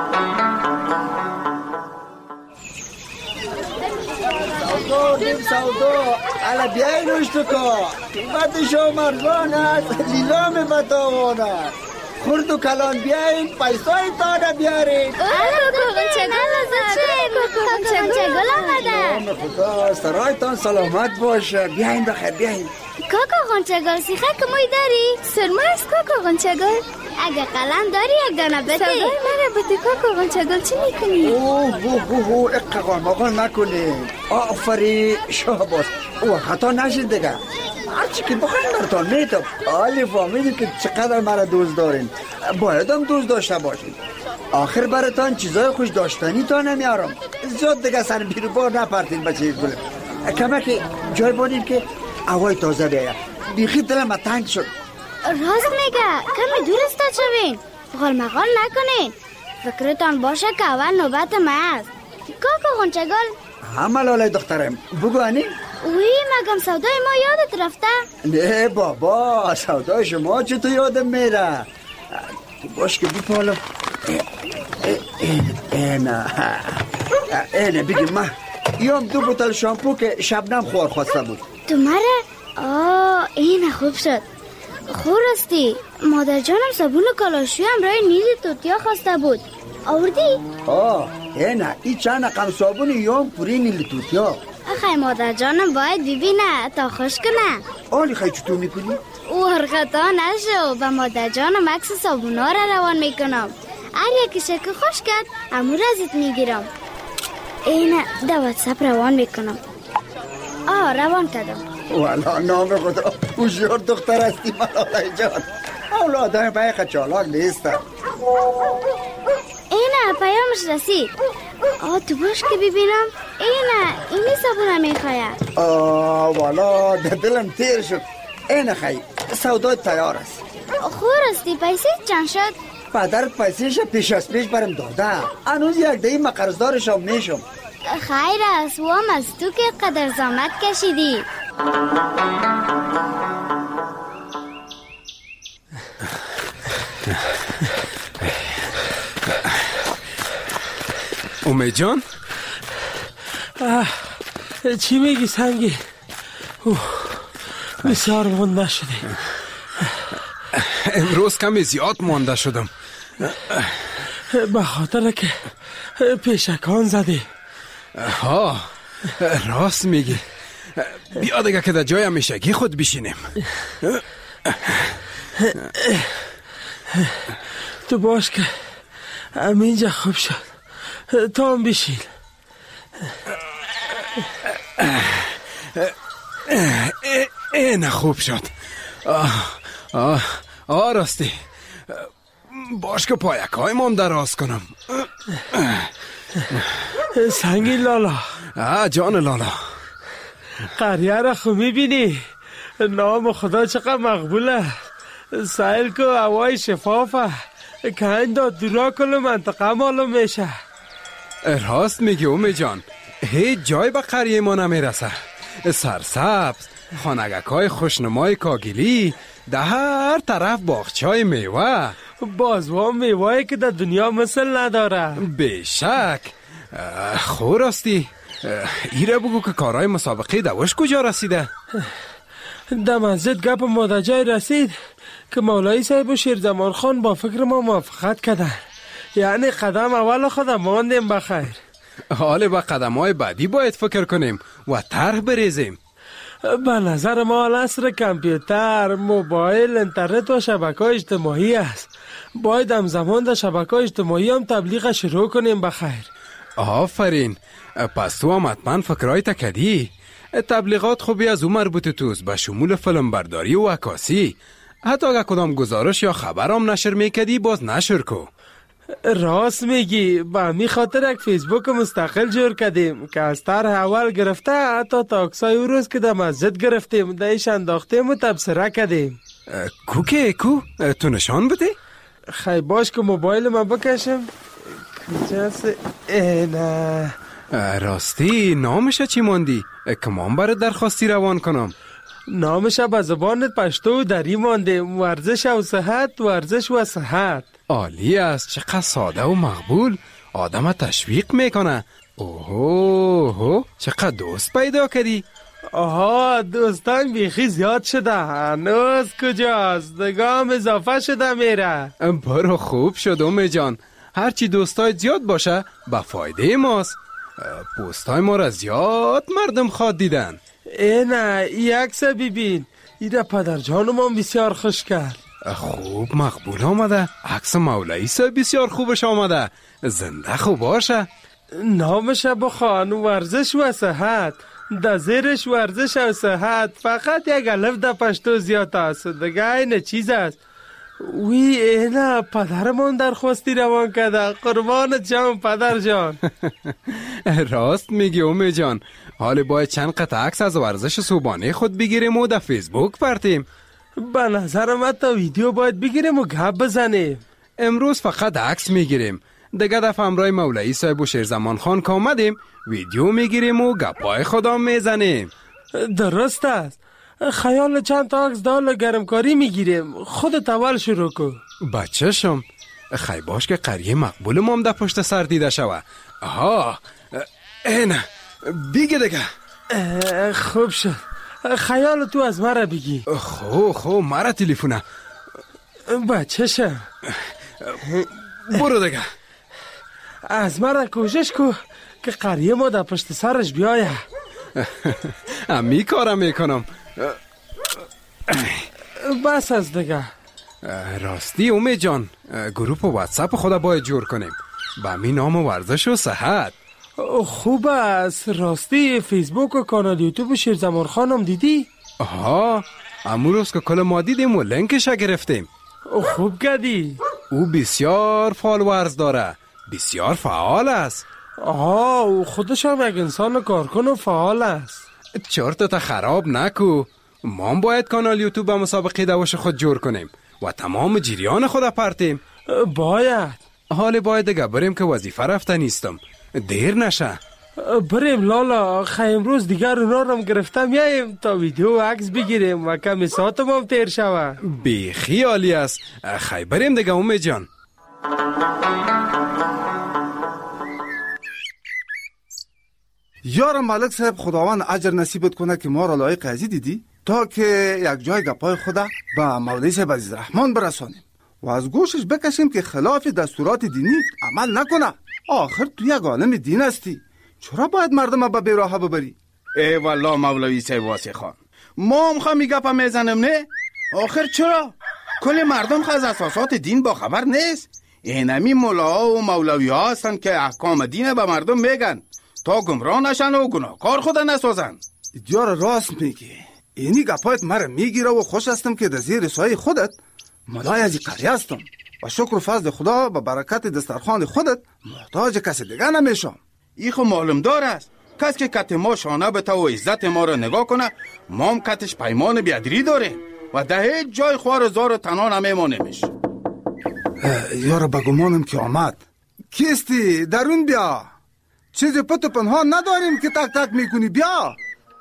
دیم سودا الا بیایی روشتو که قیمت شما مرزان است، لیلام بتاوان است. خورد و کلان بیاین پیسای تانه بیارین. آره کوکو چگل ازده کوکو چگل آمده. خدا سرایتان سلامت باشه. بیاین بخیر بیاین. کوکو غنچگل سیخه کموی داری؟ سرما است کوکو غنچگل. اگه قلم داری یک دانه بده. صدای من بده کوکو غنچگل چی میکنی؟ اوه اوه اوه اقاقان مقال نکنی. آفری شاباس. او خطا نشید دیگه. هرچی که بخواین براتان میتم. آلی فهمیدیم که چقدر مرا دوست دارین. باید هم دوست داشته باشین. آخر براتان چیزای خوش داشتنی تا نمیارم. زیاد دیگه سر بیرو بار نپرتین بچه گلم. کمه که جای بانیم که هوای تازه بیاید. بیخی دلم تنگ شد. راست میگه کمی دور استا شوین. غال مغال نکنین. فکرتان باشه که اول نوبت ما است. کوکو غنچگل همه لالای دخترم بگو انی؟ اوی مگم سودای ما یادت رفته؟ نه بابا سودای شما چطور یادم میره؟ تو باش که بپالم اینه اینه بگیم من یوم دو بوتل شامپو که شبنم خوار خواسته بود. تو مره؟ آه اینه خوب شد. خور استی مادر جانم صابون و کالاشوی همراه نیز توتیا خواسته بود. آوردی؟ آه اینه این چند رقم صابون یوم پوری نیل توتیا. خیلی مادر جانم باید ببینه تا خوش کنه. آلی خیلی چطور میکنی؟ او حرکتا نشو. با مادر جانم عکس صابونا را روان میکنم. هر یکی شکل خوش کرد امور ازت میگیرم. اینه در واتساپ روان میکنم. آه روان کردم. والا نام خدا هوشیار دختر هستی ملالای جان. اولادای بایخ چالاک نیستن. اینه پیامش رسید. آه تو باش که ببینم. اینه اینی صابونه میخواید. آه والا در دلم تیر شد. اینه خیلی سودای تیار است. خور استی پیسی چند شد؟ پدرت پیسیش پیش از پیش برم داده. هنوز یک دهی من قرضدارشم میشم. خیر است و هم از تو که قدر زحمت کشیدی. امید جان چی میگی سنگی؟ بسیار مانده شدی. امروز کمی زیاد مانده شدم به خاطر که پیشکان زدی. ها راست میگی. بیا دیگه که در جای همیشگی خود بشینیم. تو باش که همینجا خوب شد. تو هم بشین. این خوب شد. آه آه آه راستی باش که پایکای من دراز کنم. سنگی لالا. آه جان لالا. قریه را خو میبینی؟ نام خدا چقدر مقبوله. سایل کو هوای شفافه که هنده دورا کل منطقه معلوم میشه. راست میگی اومی جان. هیچ جای به قریه ما نمیرسه. سرسبز خانگک های خوشنمای کاگلی ده هر طرف باغچای میوه. بازوان میوه که در دنیا مثل نداره. بیشک. خور راستی ایره بگو که کارهای مسابقه دوش کجا رسیده؟ در مسجد گپ ماده جای رسید که مولای صاحب و شیرزمان خان با فکر ما موافقت کردن. یعنی قدم اول خودم ماندیم بخیر. حالا با قدم های بعدی باید فکر کنیم و طرح بریزیم. به نظر ما عصر کامپیوتر، موبایل، اینترنت و شبکه اجتماعی است. باید همزمان در شبکه اجتماعی هم تبلیغ شروع کنیم بخیر. آفرین. پس تو هم حتما فکرهای تکدی. تبلیغات خوبی از اون مربوط توست به شمول فیلم برداری و عکاسی. حتی اگه کدام گزارش یا خبر هم نشر میکدی باز نشر کو. راست میگی. با همی خاطر یک فیسبوک مستقل جور کردیم که از طرح اول گرفته حتی تا اکسای او روز که در مسجد گرفتیم دایش انداختیم و تبصره کردیم. کو که کو؟ تو نشان بده؟ خیلی باش که موبایل من بکشم. کجاست؟ اینه راستی نامش چی ماندی؟ که من برای درخواستی روان کنم. نامش به زبان پشتو دری مانده، ورزش و صحت، ورزش و صحت. عالی است، چقدر ساده و مقبول، آدم تشویق میکنه. اوه چقدر دوست پیدا کردی. آها دوستان بیخی زیاد شده، هنوز کجاست؟ دگام اضافه شده میره. برو خوب شد اومی جان، هرچی دوستای زیاد باشه به فایده ماست. پوستای ما را زیاد مردم خواد دیدن. اینه ای عکس ببین، ایره پدر جانم بسیار خوش کرد. خوب مقبول آمده، عکس مولوی صاحب بسیار خوبش آمده، زنده خوب باشه. نامش بخوان، ورزش و صحت، در زیرش ورزش و صحت، فقط یک الف در پشتو زیاد است، دیگه این چیز است. وی اینا پدرمون درخواستی روان کرده، قربان جان پدر جان. راست میگی اومی جان، حالا باید چند قطع عکس از ورزش صبحانه خود بگیریم و در فیسبوک پرتیم. به نظر من تا ویدیو باید بگیریم و گپ بزنیم. امروز فقط عکس میگیریم، دیگه دفعه همراه مولوی صاحب و شیرزمان خان که آمدیم ویدیو میگیریم و گپای خدا میزنیم. درست است، خیال چند تا عکس دال گرمکاری میگیریم. خودت اول شروع کن. بچه شم، خی باش که قریه مقبول مام در پشت سر دیده شوه. آها اینه بیگه دیگه. خوب شد، خیال تو از مرا بگی. خو خو مرا تلیفونه. بچه شم برو دیگه. از مرا کوشش کو که قریه ما در پشت سرش بیایه. امی کارم میکنم. بس از دیگه. راستی اومی جان، گروپ واتساپ خدا باید جور کنیم با می نام ورزش و صحت. خوب است. راستی فیسبوک و کانال یوتیوب شیرزمان خانم دیدی؟ آها امو روز که کل ما دیدیم و لینکش گرفتیم. خوب کردی. او بسیار فالوورز داره، بسیار فعال است. آها او خودش هم یک انسان کارکن و فعال است. چرتت خراب نکو، ما باید کانال یوتیوب مسابقه دواش خود جور کنیم و تمام جریان خود پرتیم. باید. حالا باید دیگه بریم که وظیفه رفته نیستم، دیر نشه. بریم لالا، خیلی امروز دیگر اونا رو گرفتم یایم تا ویدیو و عکس بگیریم و کمی ساعتم هم تیر شوه. بی خیالی است، خیلی بریم دیگه اومی جان. یارم ملک صاحب خداوند اجر نصیبت کنه که ما را لایق ازی دیدی تا که یک جای گپای خدا با مولوی صاحب عزیز رحمان برسانیم و از گوشش بکشیم که خلاف دستورات دینی عمل نکنه. آخر تو یک عالم دین هستی، چرا باید مردم به بیراهه ببری؟ ای والله مولوی صاحب واسه خان، ما هم خواهی گپا میزنم نه؟ آخر چرا؟ کل مردم خواهد از اساسات دین با خبر نیست. اینمی مولاها و مولوی ها هستن که احکام دین به مردم میگن تا گمراه نشن و گناهکار خود نسازن. دیار راست میگی، اینی گپایت مرا میگیره و خوش هستم که در زیر سایه خودت مولای از قریه هستم و شکر و فضل خدا به برکت دسترخوان خودت محتاج کسی دیگه نمیشم. ای خو معلوم دار است، کس که کت ما شانه بته و عزت ما را نگاه کنه، ما هم کتش پیمان بیادری داریم و ده هیچ جای خوار زار تنها نمیمانیمش. یارو بگمانم که آمد. کیستی؟ درون بیا، چیزی پت و پنهان نداریم که تک تک میکنی. بیا.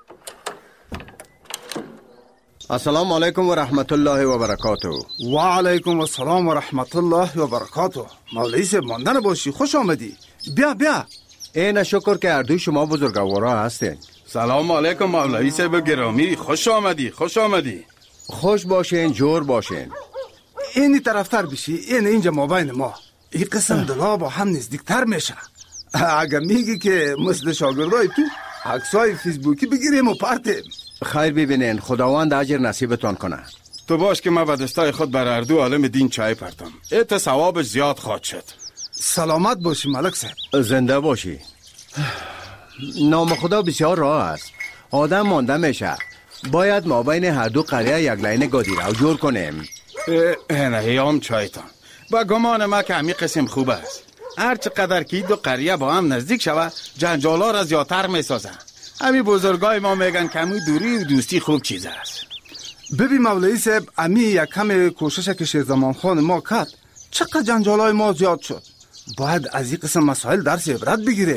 السلام علیکم و رحمت الله و برکاته. و علیکم السلام و رحمت الله و برکاته. مولوی صاحب ماندن باشی، خوش آمدی. بیا بیا. این شکر که اردوی شما بزرگوارا هستین. سلام علیکم مولوی صاحب گرامی، خوش آمدی خوش آمدی. خوش باشین، جور باشین. اینی طرفتر بشی، این اینجا مابین ما. این قسم دلا با هم نزدیکتر میشه. اگر میگی که مثل شاگردای تو عکسای فیسبوکی بگیریم و پرتیم. خیر ببینین، خداوند اجر نصیبتان کنه. تو باش که ما به دستای خود بر اردو عالم دین چای پرتم، ایت ثوابش زیاد خواهد شد. سلامت باشی ملک صاحب. زنده باشی. نام خدا بسیار راه است، آدم مانده میشه. باید ما بین هر دو قریه یک لاین گادیره و جور کنیم. اینه هیام چایتان. با گمان ما که همی قسم خوب است. هر چقدر که دو قریه با هم نزدیک شوه، جنجالا را زیادتر میسازن. امی بزرگای ما میگن که امی دوری و دوستی خوب چیز است. ببین مولوی صاحب، امی یک کم کوشش که شیرزمان خان ما کرد، چقدر جنجالای ما زیاد شد. باید از این قسم مسائل درس عبرت بگیریم.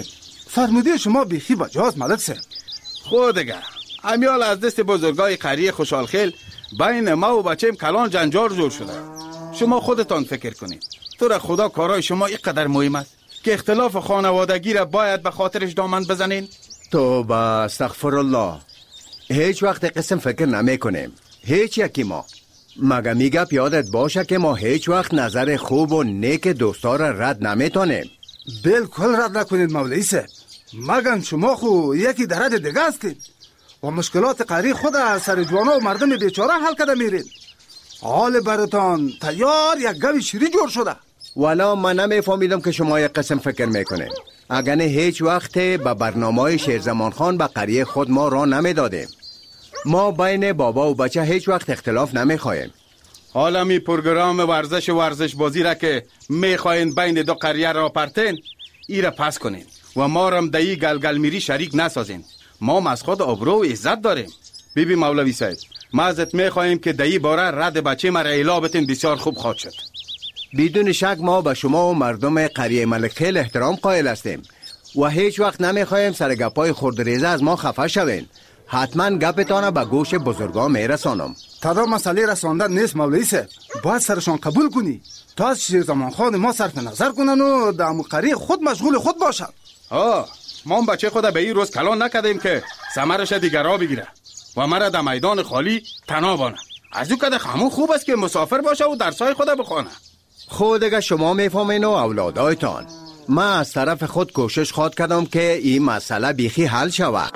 فرمودی شما بیخی بجاست ملک صاحب. خود دیگه امیال از دست بزرگای قریه خوشحالخیل بین ما و بچیم کلان جنجال جور شده. شما خودتان فکر کنید تو را خدا کارای شما اینقدر مهم است که اختلاف خانوادگی را باید به خاطرش دامن بزنین؟ تو با استغفر الله هیچ وقت قسم فکر نمی کنیم، هیچ یکی ما. مگه میگه یادت باشه که ما هیچ وقت نظر خوب و نیک دوستا را رد نمیتونیم. بالکل رد نکنید مولوی صاحب، مگن شما خو یکی درد دیگه هستید و مشکلات قری خود از سر جوانا و مردم بیچاره حل کرده میرین. حال براتان تیار یک گوی شیری جور شده. والا من نمیفهمیدم که شما یک قسم فکر میکنین. اگر نه هیچ وقت به برنامه شیرزمان خان به قریه خود ما را نمیدادیم. ما بین بابا و بچه هیچ وقت اختلاف نمیخوایم. حالا می پروگرام ورزش و ورزش بازی را که میخواین بین دو قریه را پرتین ای را پس کنین و ما رم دایی گلگل میری شریک نسازین. ما از خود آبرو و عزت داریم. بیبی مولوی صاحب ما ازت میخوایم که دایی باره رد بچه مرا اعلا بتین، بسیار خوب خواهد شد. بدون شک ما به شما و مردم قریه ملک خیل احترام قائل هستیم و هیچ وقت نمیخوایم سر گپای خردریزه از ما خفه شوین. حتما گپتان به گوش بزرگا میرسانم. تدا مسئله رساندن نیست مولوی صاحب، باید سرشان قبول کنی تا از شیرزمان خان ما صرف نظر کنن و در قریه خود مشغول خود باشن. آه ما بچه خود به این روز کلان نکدیم که ثمرش دیگرا بگیره و مرا در میدان خالی تنها بانه. از او کده خمون خوب است که مسافر باشه و درسای خود بخونه. خود اگه شما میفهمین و اولادایتان، من از طرف خود کوشش خواد کردم که این مسئله بیخی حل شود.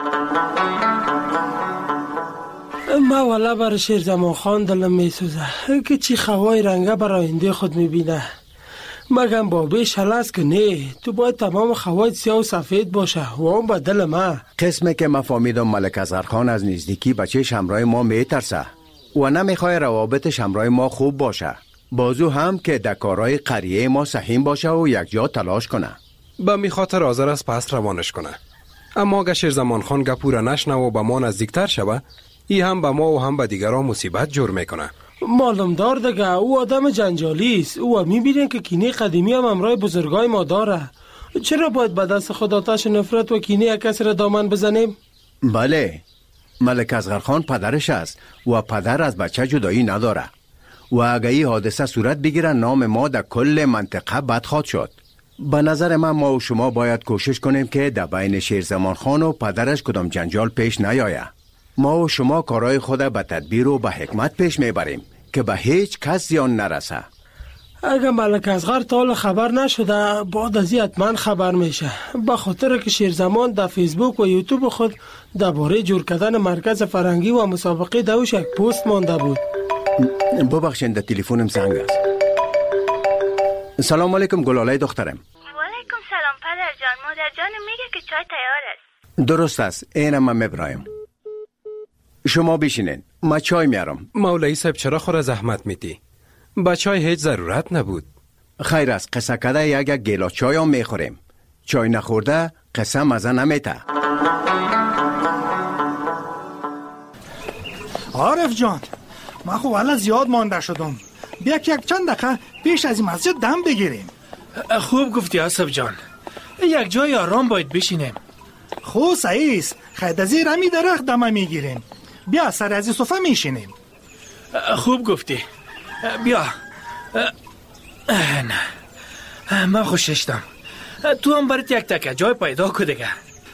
ما والا برای شیرزمان خان دلم میسوزه که چی خوای رنگه برای آینده خود میبینه. مگم بابی شلست که نه، تو باید تمام خوای سیاه و سفید باشه و اون به دل ما. قسمه که ما فهمیدم ملک اصغرخان از نزدیکی بچه شمرای ما میترسه و نمیخواه روابط شمرای ما خوب باشه. بازو هم که دکارای قریه ما سحیم باشه و یک جا تلاش کنه. با می خاطر حاضر است پس روانش کنه. اما اگه شیرزمان خان گپورا نشنه و با ما نزدیکتر شوه، ای هم با ما و هم با دیگران مصیبت جور میکنه. معلوم دار دیگه او آدم جنجالی است. او میبینن که کینه قدیمی هم امرای بزرگای ما داره. چرا باید به دست خود آتش نفرت و کینه یک کس را دامن بزنیم؟ بله، ملک اصغرخان پدرش است و پدر از بچه جدایی نداره و اگه این حادثه صورت بگیره نام ما در کل منطقه بد خواهد شد. به نظر من ما و شما باید کوشش کنیم که در بین شیرزمان خان و پدرش کدام جنجال پیش نیاید. ما و شما کارای خود به تدبیر و به حکمت پیش میبریم که به هیچ کس زیان نرسه. اگه ملک اصغر تا خبر نشده بعد از این حتما خبر میشه، به خاطر که شیرزمان در فیسبوک و یوتیوب خود درباره جور کردن مرکز فرنگی و مسابقه دوش یک پست مانده بود. ببخشید در تلفنم زنگ است. سلام علیکم گلاله دخترم. وعلیکم سلام پدر جان. مادر جان میگه که چای تیار است. درست است، اینم من میبرایم. شما بشینین، ما چای میارم. مولوی صاحب چرا خور زحمت میدی؟ با چای هیچ ضرورت نبود. خیر است، قصه کده یک یک گیلاس چای هم میخوریم. چای نخورده قصه مزه نمیته. عارف جان من خب والا زیاد مانده شدم، بیا که یک چند دقیقه پیش از این مسجد دم بگیریم. خوب گفتی آصف جان، یک جای آرام باید بشینیم. خوب سعیس خیلی از این رمی درخت دمه میگیریم. بیا سر از این صفحه میشینیم. خوب گفتی، بیا. نه من خوششتم، تو هم برات یک تکه جای پیدا که دیگه.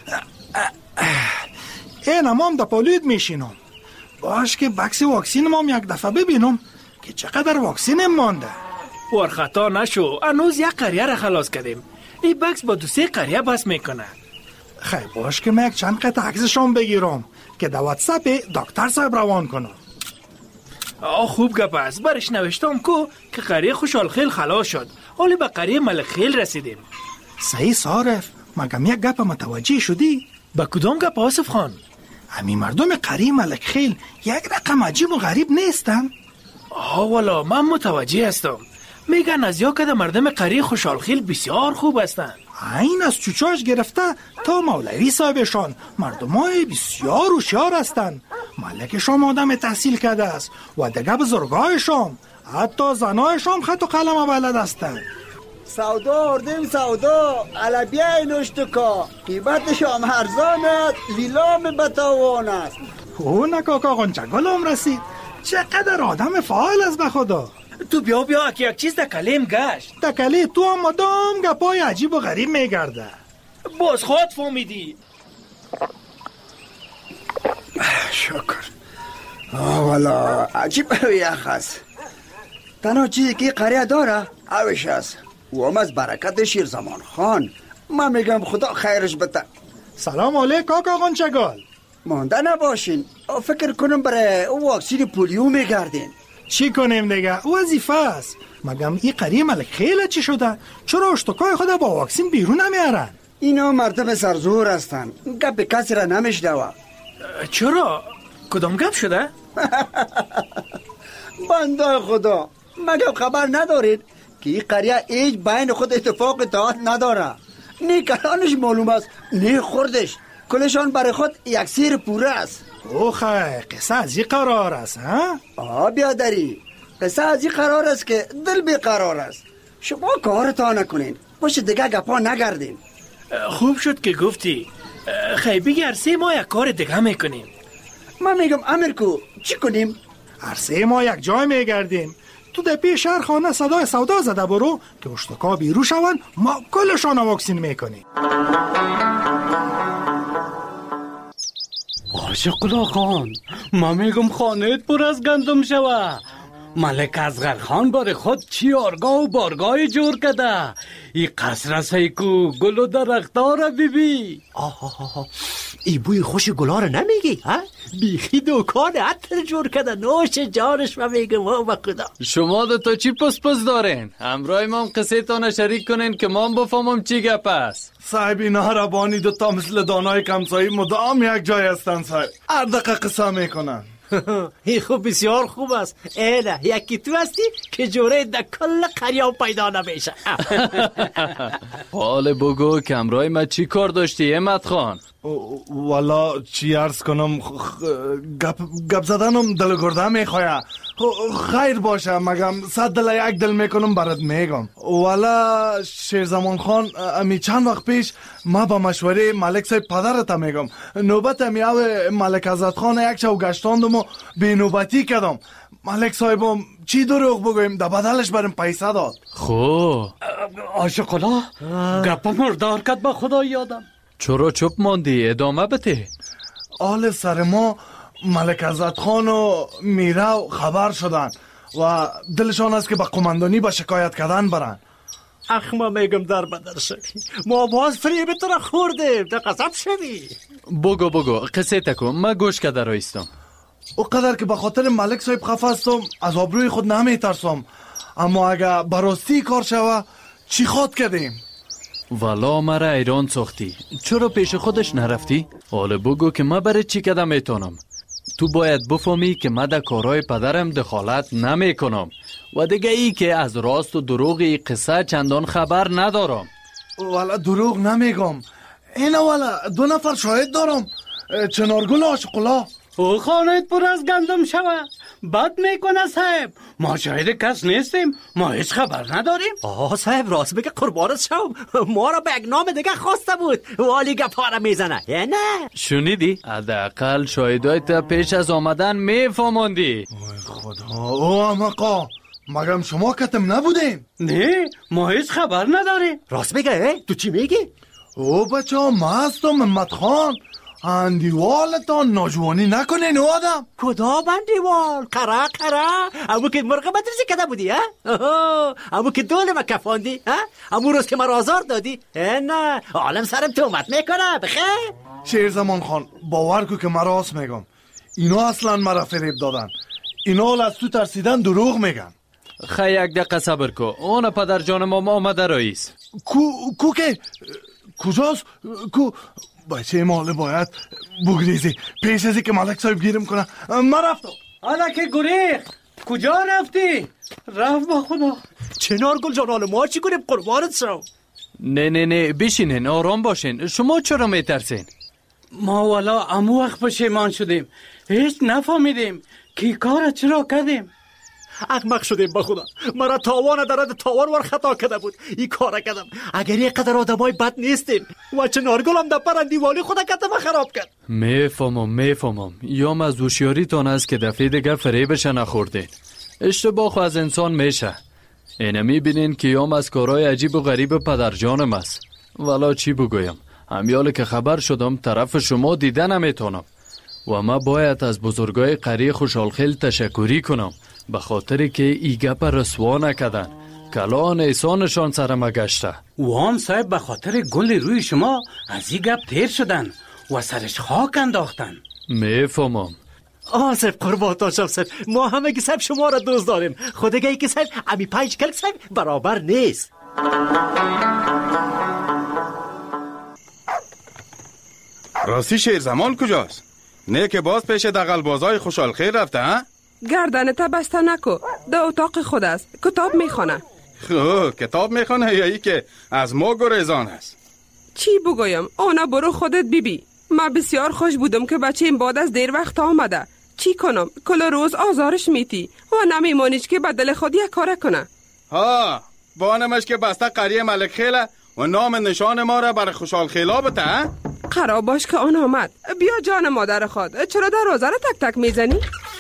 این هم هم دا پالوید میشینم. باش که بکس واکسین هم یک دفعه ببینم که چقدر واکسین مانده. ورخطا نشو، انوز یک قریه را خلاص کردیم. این بکس با دو سه قریه بس میکنه. خیلی باش که من یک چند قطع عکسشون بگیرم که در واتساپ دکتر صاحب روان کنم. آه خوب گپ است، برش نوشتم کو که قریه خوشحالخیل خلاص شد، حالی به قریه ملکخیل رسیدیم. صحیح صارف، مگم یک گپ متوجه شدی؟ با کدام گپ آصف خان؟ همین مردم قریه ملکخیل یک رقم عجیب و غریب نیستن؟ آه والا من متوجه هستم، میگن از یا کده مردم قریه خوشحالخیل بسیار خوب هستند. این از چوچاش گرفته تا مولوی صاحبشان مردمای بسیار هوشیار هستند. ملکشان آدم تحصیل کرده است و دیگه بزرگایشان حتی زنایشان خط و قلم بلد هستند. سودا آردیم سودا علبیه نوشتکا قیمتش هم ارزان لیلام بتاوان است. او نه کاکا غنچگلم رسید. چقدر آدم فعال است به خدا. تو بیا بیا که یک چیز دکلیم گشت. دکلی تو هم مدام گپای عجیب و غریب میگرده. باز خود فهمیدی. شکر. آه والا عجیب یخ است. تنها چیزی که قریه داره اوش است و هم از برکت شیرزمان خان. من میگم خدا خیرش بده. سلام علیکم کاکا غنچگل. مانده نباشین. فکر کنم برای واکسین پولیو میگردین. چی کنیم دیگه؟ وظیفه است. مگم این قریه ملک خیلی چی شده؟ چرا اشتکای خدا با واکسین بیرون نمیارن؟ اینا مردم سرزور هستن. گپ کسی را نمیشنوه. چرا؟ کدام گپ شده؟ بنده خدا مگه خبر ندارید که این قریه ایج بین خود اتفاق اتحاد نداره؟ نه کلانش معلوم است نه خوردش. کلشان برای خود یک سیر پوره است. اوخه قصه از این قرار است ها؟ آه بیادری قصه از این قرار است که دل بی قرار است. شما کارتا نکنین باش دیگه گپا نگردین. خوب شد که گفتی. خیلی بگی سه ما یک کار دیگه میکنیم. من میگم امرکو چی کنیم؟ هر سه ما یک جای میگردیم. تو در پیش شهر خانه صدای سودا زده برو که اشتکا بیرو شون ما کلشان واکسین میکنیم. آشقلا خان ما میگم خانهت پر از گندم شوه. ملک اصغر خان بار خود چی آرگاه و بارگاه جور کده. ای قصر سیکو گل و درختار را ببی. آها ای بوی خوش گلا را نمیگی ها؟ بیخی دوکان عطر جور کده. نوش جانش ما میگم و بخدا. شما دو تا چی پس پس دارین؟ همراه ما هم قصه تانه شریک کنین که ما هم بفهمم چی گپ است. صاحب اینا ربانی دو تا مثل دانای کمسایی مدام یک جای هستن صاحب. هر دقیقه قصه میکنن. این خوب بسیار خوب است. اینه یکی تو هستی که جوره در کل قریه پیدا نمیشه. حال بگو که همراه ما چی کار داشتی امت خان؟ والا چی عرض کنم گپ, گپ زدنم دل گرده میخواه. خیر باشه مگم صد دل یک دل میکنم برات میگم. والا شیرزمان خان امی چند وقت پیش ما با مشوره ملک صاحب پدرت میگم نوبت امی او ملک عزت خان یک شو گشتاندم و بی نوبتی کردم. ملک صاحبم چی دروغ بگویم در بدلش برم پیسه داد. خو آشقلا گپ مردار کد با خدا یادم. چرا چپ ماندی؟ ادامه بده. آل سر ما ملک عزت خان و میرو خبر شدن و دلشان است که با قماندانی با شکایت کردن برن. اخ ما میگم در بدر شدی. ما باز فریب تو را خوردیم در قصب شدی. بگو بگو قصه تکو ما گوش کده رایستم. او قدر که به خاطر ملک صاحب خفه هستم از آبروی خود نمی ترسم. اما اگه براستی کار شوه چی خواد کردیم؟ والا مرا ایران ساختی. چرا پیش خودش نرفتی؟ حالا بگو که ما برای چی کده میتونم. تو باید بفهمی که من در کارهای پدرم دخالت نمی کنم و دیگه ای که از راست و دروغ ای قصه چندان خبر ندارم. والا دروغ نمیگم. اینا والا دو نفر شاهد دارم. چنارگل آشقلا. او خانهت پر از گندم شوه. بد میکنه صاحب. ما شاهد کس نیستیم. ما هیچ خبر نداریم. آه صاحب راست بگه قربانت شوم. ما را به یک نام دیگه خواسته بود. والی گپا را میزنه یا نه؟ شنیدی؟ حداقل شاهدای تا پیش از آمدن میفهموندی. خدا او امقا مگم شما کتم نبودین؟ نه ما هیچ خبر نداریم. راست بگه تو چی میگی؟ او بچه ها ما هستم محمد خان. اندیوالتان ناجوانی نکنین او آدم. کدام اندیوال؟ قرا قرا امو که مرغ مدرسی کده بودی ها؟ امو که دول ما کفاندی ها؟ امو روز که ما آزار دادی؟ نه عالم سرم تومت میکنه بخیر. شیرزمان خان باور کو که من راست میگم. اینا اصلا مرا فریب دادن. اینا از تو ترسیدن دروغ میگن. خیلی یک دقیقه صبر کو. اون پدر جان ما آمده رئیس. کو کو که کجاست؟ کو بچه ماله باید بگریزی پیش ازی که ملک صاحب گیرم کنه. من رفتم. حالا که گریخ کجا رفتی؟ رفت با خدا. چنارگل جان حالا ما چی کنیم قربانت شو؟ نه نه نه بشینین آرام باشین. شما چرا میترسین؟ ما والا امو وقت پشیمان شدیم. هیچ نفهمیدیم که کار چرا کردیم. احمق شدیم به خدا. مرا تاوان درد تاوان ور خطا کرده بود. این کار کردم. اگر یک قدر آدمای بد نیستیم و چه نارگلم در پر دیوالی خدا کتم خراب کرد. میفهمم میفهمم. یا از هوشیاریتان است که دفعه دیگه فریبش نخوردین. اشتباه از انسان میشه. اینه میبینین که یام از کارهای عجیب و غریب پدرجانم است. والا چی بگویم، همیال که خبر شدم طرف شما دیده نمیتونم و ما باید از بزرگای قریه خوشحالخیل تشکری کنم به خاطر که ای گپ رسوا نکدن. کلان ایسانشان سرم گشته. وام صاحب به خاطر گل روی شما از این گپ تیر شدن و سرش خاک انداختن. میفهمم. آه صاحب قربان تاشم صاحب، ما همه که صاحب شما را دوست داریم. خودگه که صاحب امی پنج کلک صاحب برابر نیست. راستی شیر زمان کجاست؟ نه که باز پیش دقل بازای خوشحال خیر رفته ها؟ گردن تا بسته نکو، در اتاق خود است، کتاب میخونه. خب کتاب میخونه یا ای که از ما گریزان است؟ چی بگویم؟ آنا برو خودت بی بی. ما بسیار خوش بودم که بچه این بعد از دیر وقت آمده. چی کنم؟ کل روز آزارش میتی و نمیمانیش که بدل خود یک کار کنه. ها بانمش که بسته قریه ملک خیله و نام نشان ما را بر خوشحال خیلا بته ها؟ قرار باش که آن آمد. بیا جان مادر خود، چرا دروازه را تک تک میزنی؟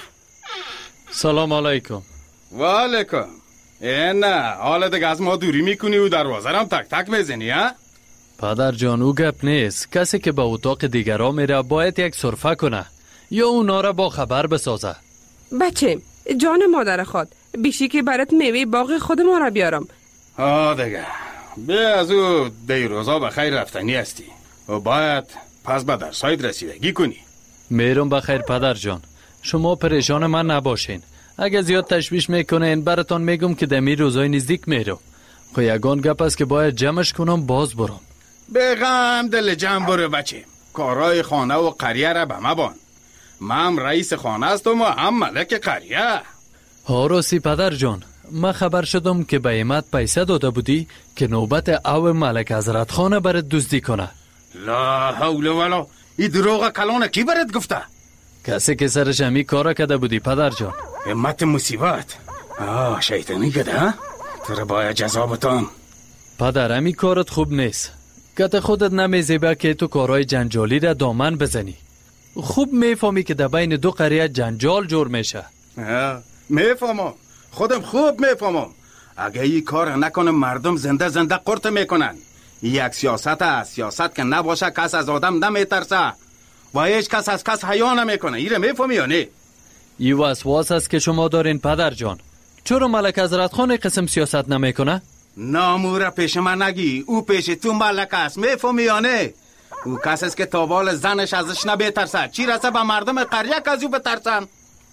سلام علیکم. و علیکم. ای نه حالا دیگه از ما دوری میکنی و دروازه را هم تک تک میزنی ها؟ پدر جان او گپ نیست. کسی که به اتاق دیگران میره باید یک صرفه کنه یا اونا را با خبر بسازه. بچه جان مادر خود، بیشی که برات میوه باغ خود ما را بیارم. ها دیگه بیا از او دی روزا بخیر رفتنی هستی و باید پس به در ساید رسیدگی کنی. میرم بخیر پدر جان، شما پریشان من نباشین. اگه زیاد تشویش میکنین براتون میگم که دمی روزای نزدیک میرم. خو یگان گپ است که باید جمعش کنم باز برم. بغم دل جمع برو بچه، کارهای خانه و قریه را به ما بان. من رئیس خانه هستم و هم ملک قریه. ها راستی پدر جان، من خبر شدم که به ایمت پیسه داده بودی که نوبت او ملک حضرت خانه برات دزدی کنه. لا حول ولا، این دروغ کلانه کی برات گفته؟ کسی که سرش همی کارا کده بودی پدر جان. همت مصیبت. آه شیطانی کده ها؟ تو را باید جزا بتام. پدر همی کارت خوب نیست. کت خودت نمیزیبه که تو کارهای جنجالی را دامن بزنی. خوب میفهمی که در بین دو قریه جنجال جور میشه. میفهمم، خودم خوب میفهمم. اگه این کار نکنم مردم زنده زنده قرط میکنن. یک سیاست است، سیاست که نباشه کس از آدم نمیترسه و هیچ کس از کس حیا نمیکنه. ایره میفهمی یا نه؟ این وسواس است که شما دارین پدر جان. چرا ملک حضرت خان قسم سیاست نمیکنه؟ نامورا پیش من نگی، او پیش تو ملک است. میفهمی یا نه؟ او کس است که تابال زنش ازش نبیترسه، چی رسه به مردم قریه که از او بترسن؟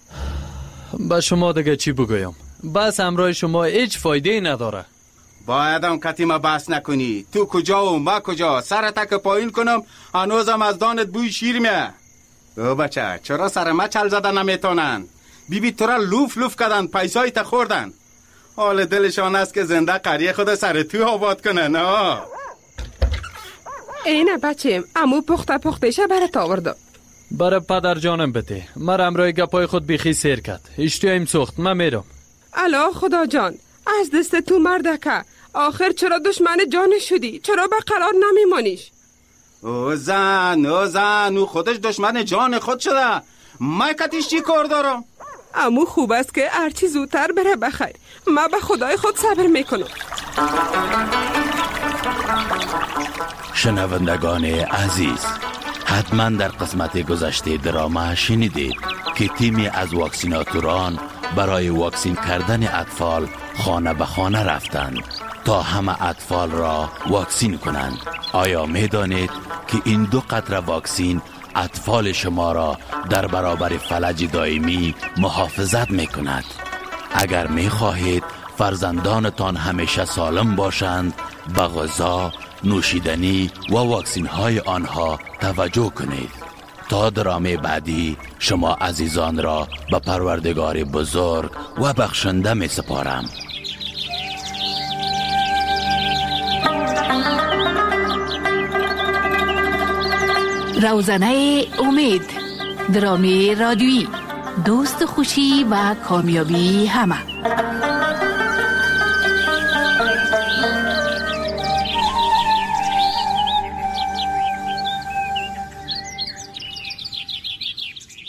با شما دیگه چی بگویم؟ بس امرای شما هیچ فایده نداره. باید هم کتیمه بس نکنی. تو کجا و ما کجا؟ سر تک پایین کنم هنوزم از دانت بوی شیر میه. او بچه چرا سر ما چل زده نمیتونن؟ بی بی تو را لوف لوف کردن، پیسای تا خوردن. حال دلشان است که زنده قریه خود سر تو آباد کنن. آه اینه بچه امو پخته پختهشه برات آوردم. برای پدر جانم بده. من امرای گپای خود بیخی سیر کرد. اشتیایم سخت. من میرم. الا خدا جان، از دست تو مردکه. آخر چرا دشمن جان شدی؟ چرا به قرار نمیمانیش؟ او زن او زن او خودش دشمن جان خود شده. من کتیش چی کار دارم؟ امو خوب است که هرچی زودتر بره بخیر. من به خدای خود صبر میکنم. شنوندگان عزیز، حتما در قسمت گذشته دراما شنیدید که تیمی از واکسیناتوران برای واکسین کردن اطفال خانه به خانه رفتند تا همه اطفال را واکسین کنند. آیا می دانید که این دو قطره واکسین اطفال شما را در برابر فلج دائمی محافظت می کند؟ اگر می خواهید فرزندانتان همیشه سالم باشند، به غذا، نوشیدنی و واکسین های آنها توجه کنید. تا درامه بعدی شما عزیزان را به پروردگار بزرگ و بخشنده می سپارم. روزنه امید، درامی رادیویی دوست خوشی و کامیابی همه.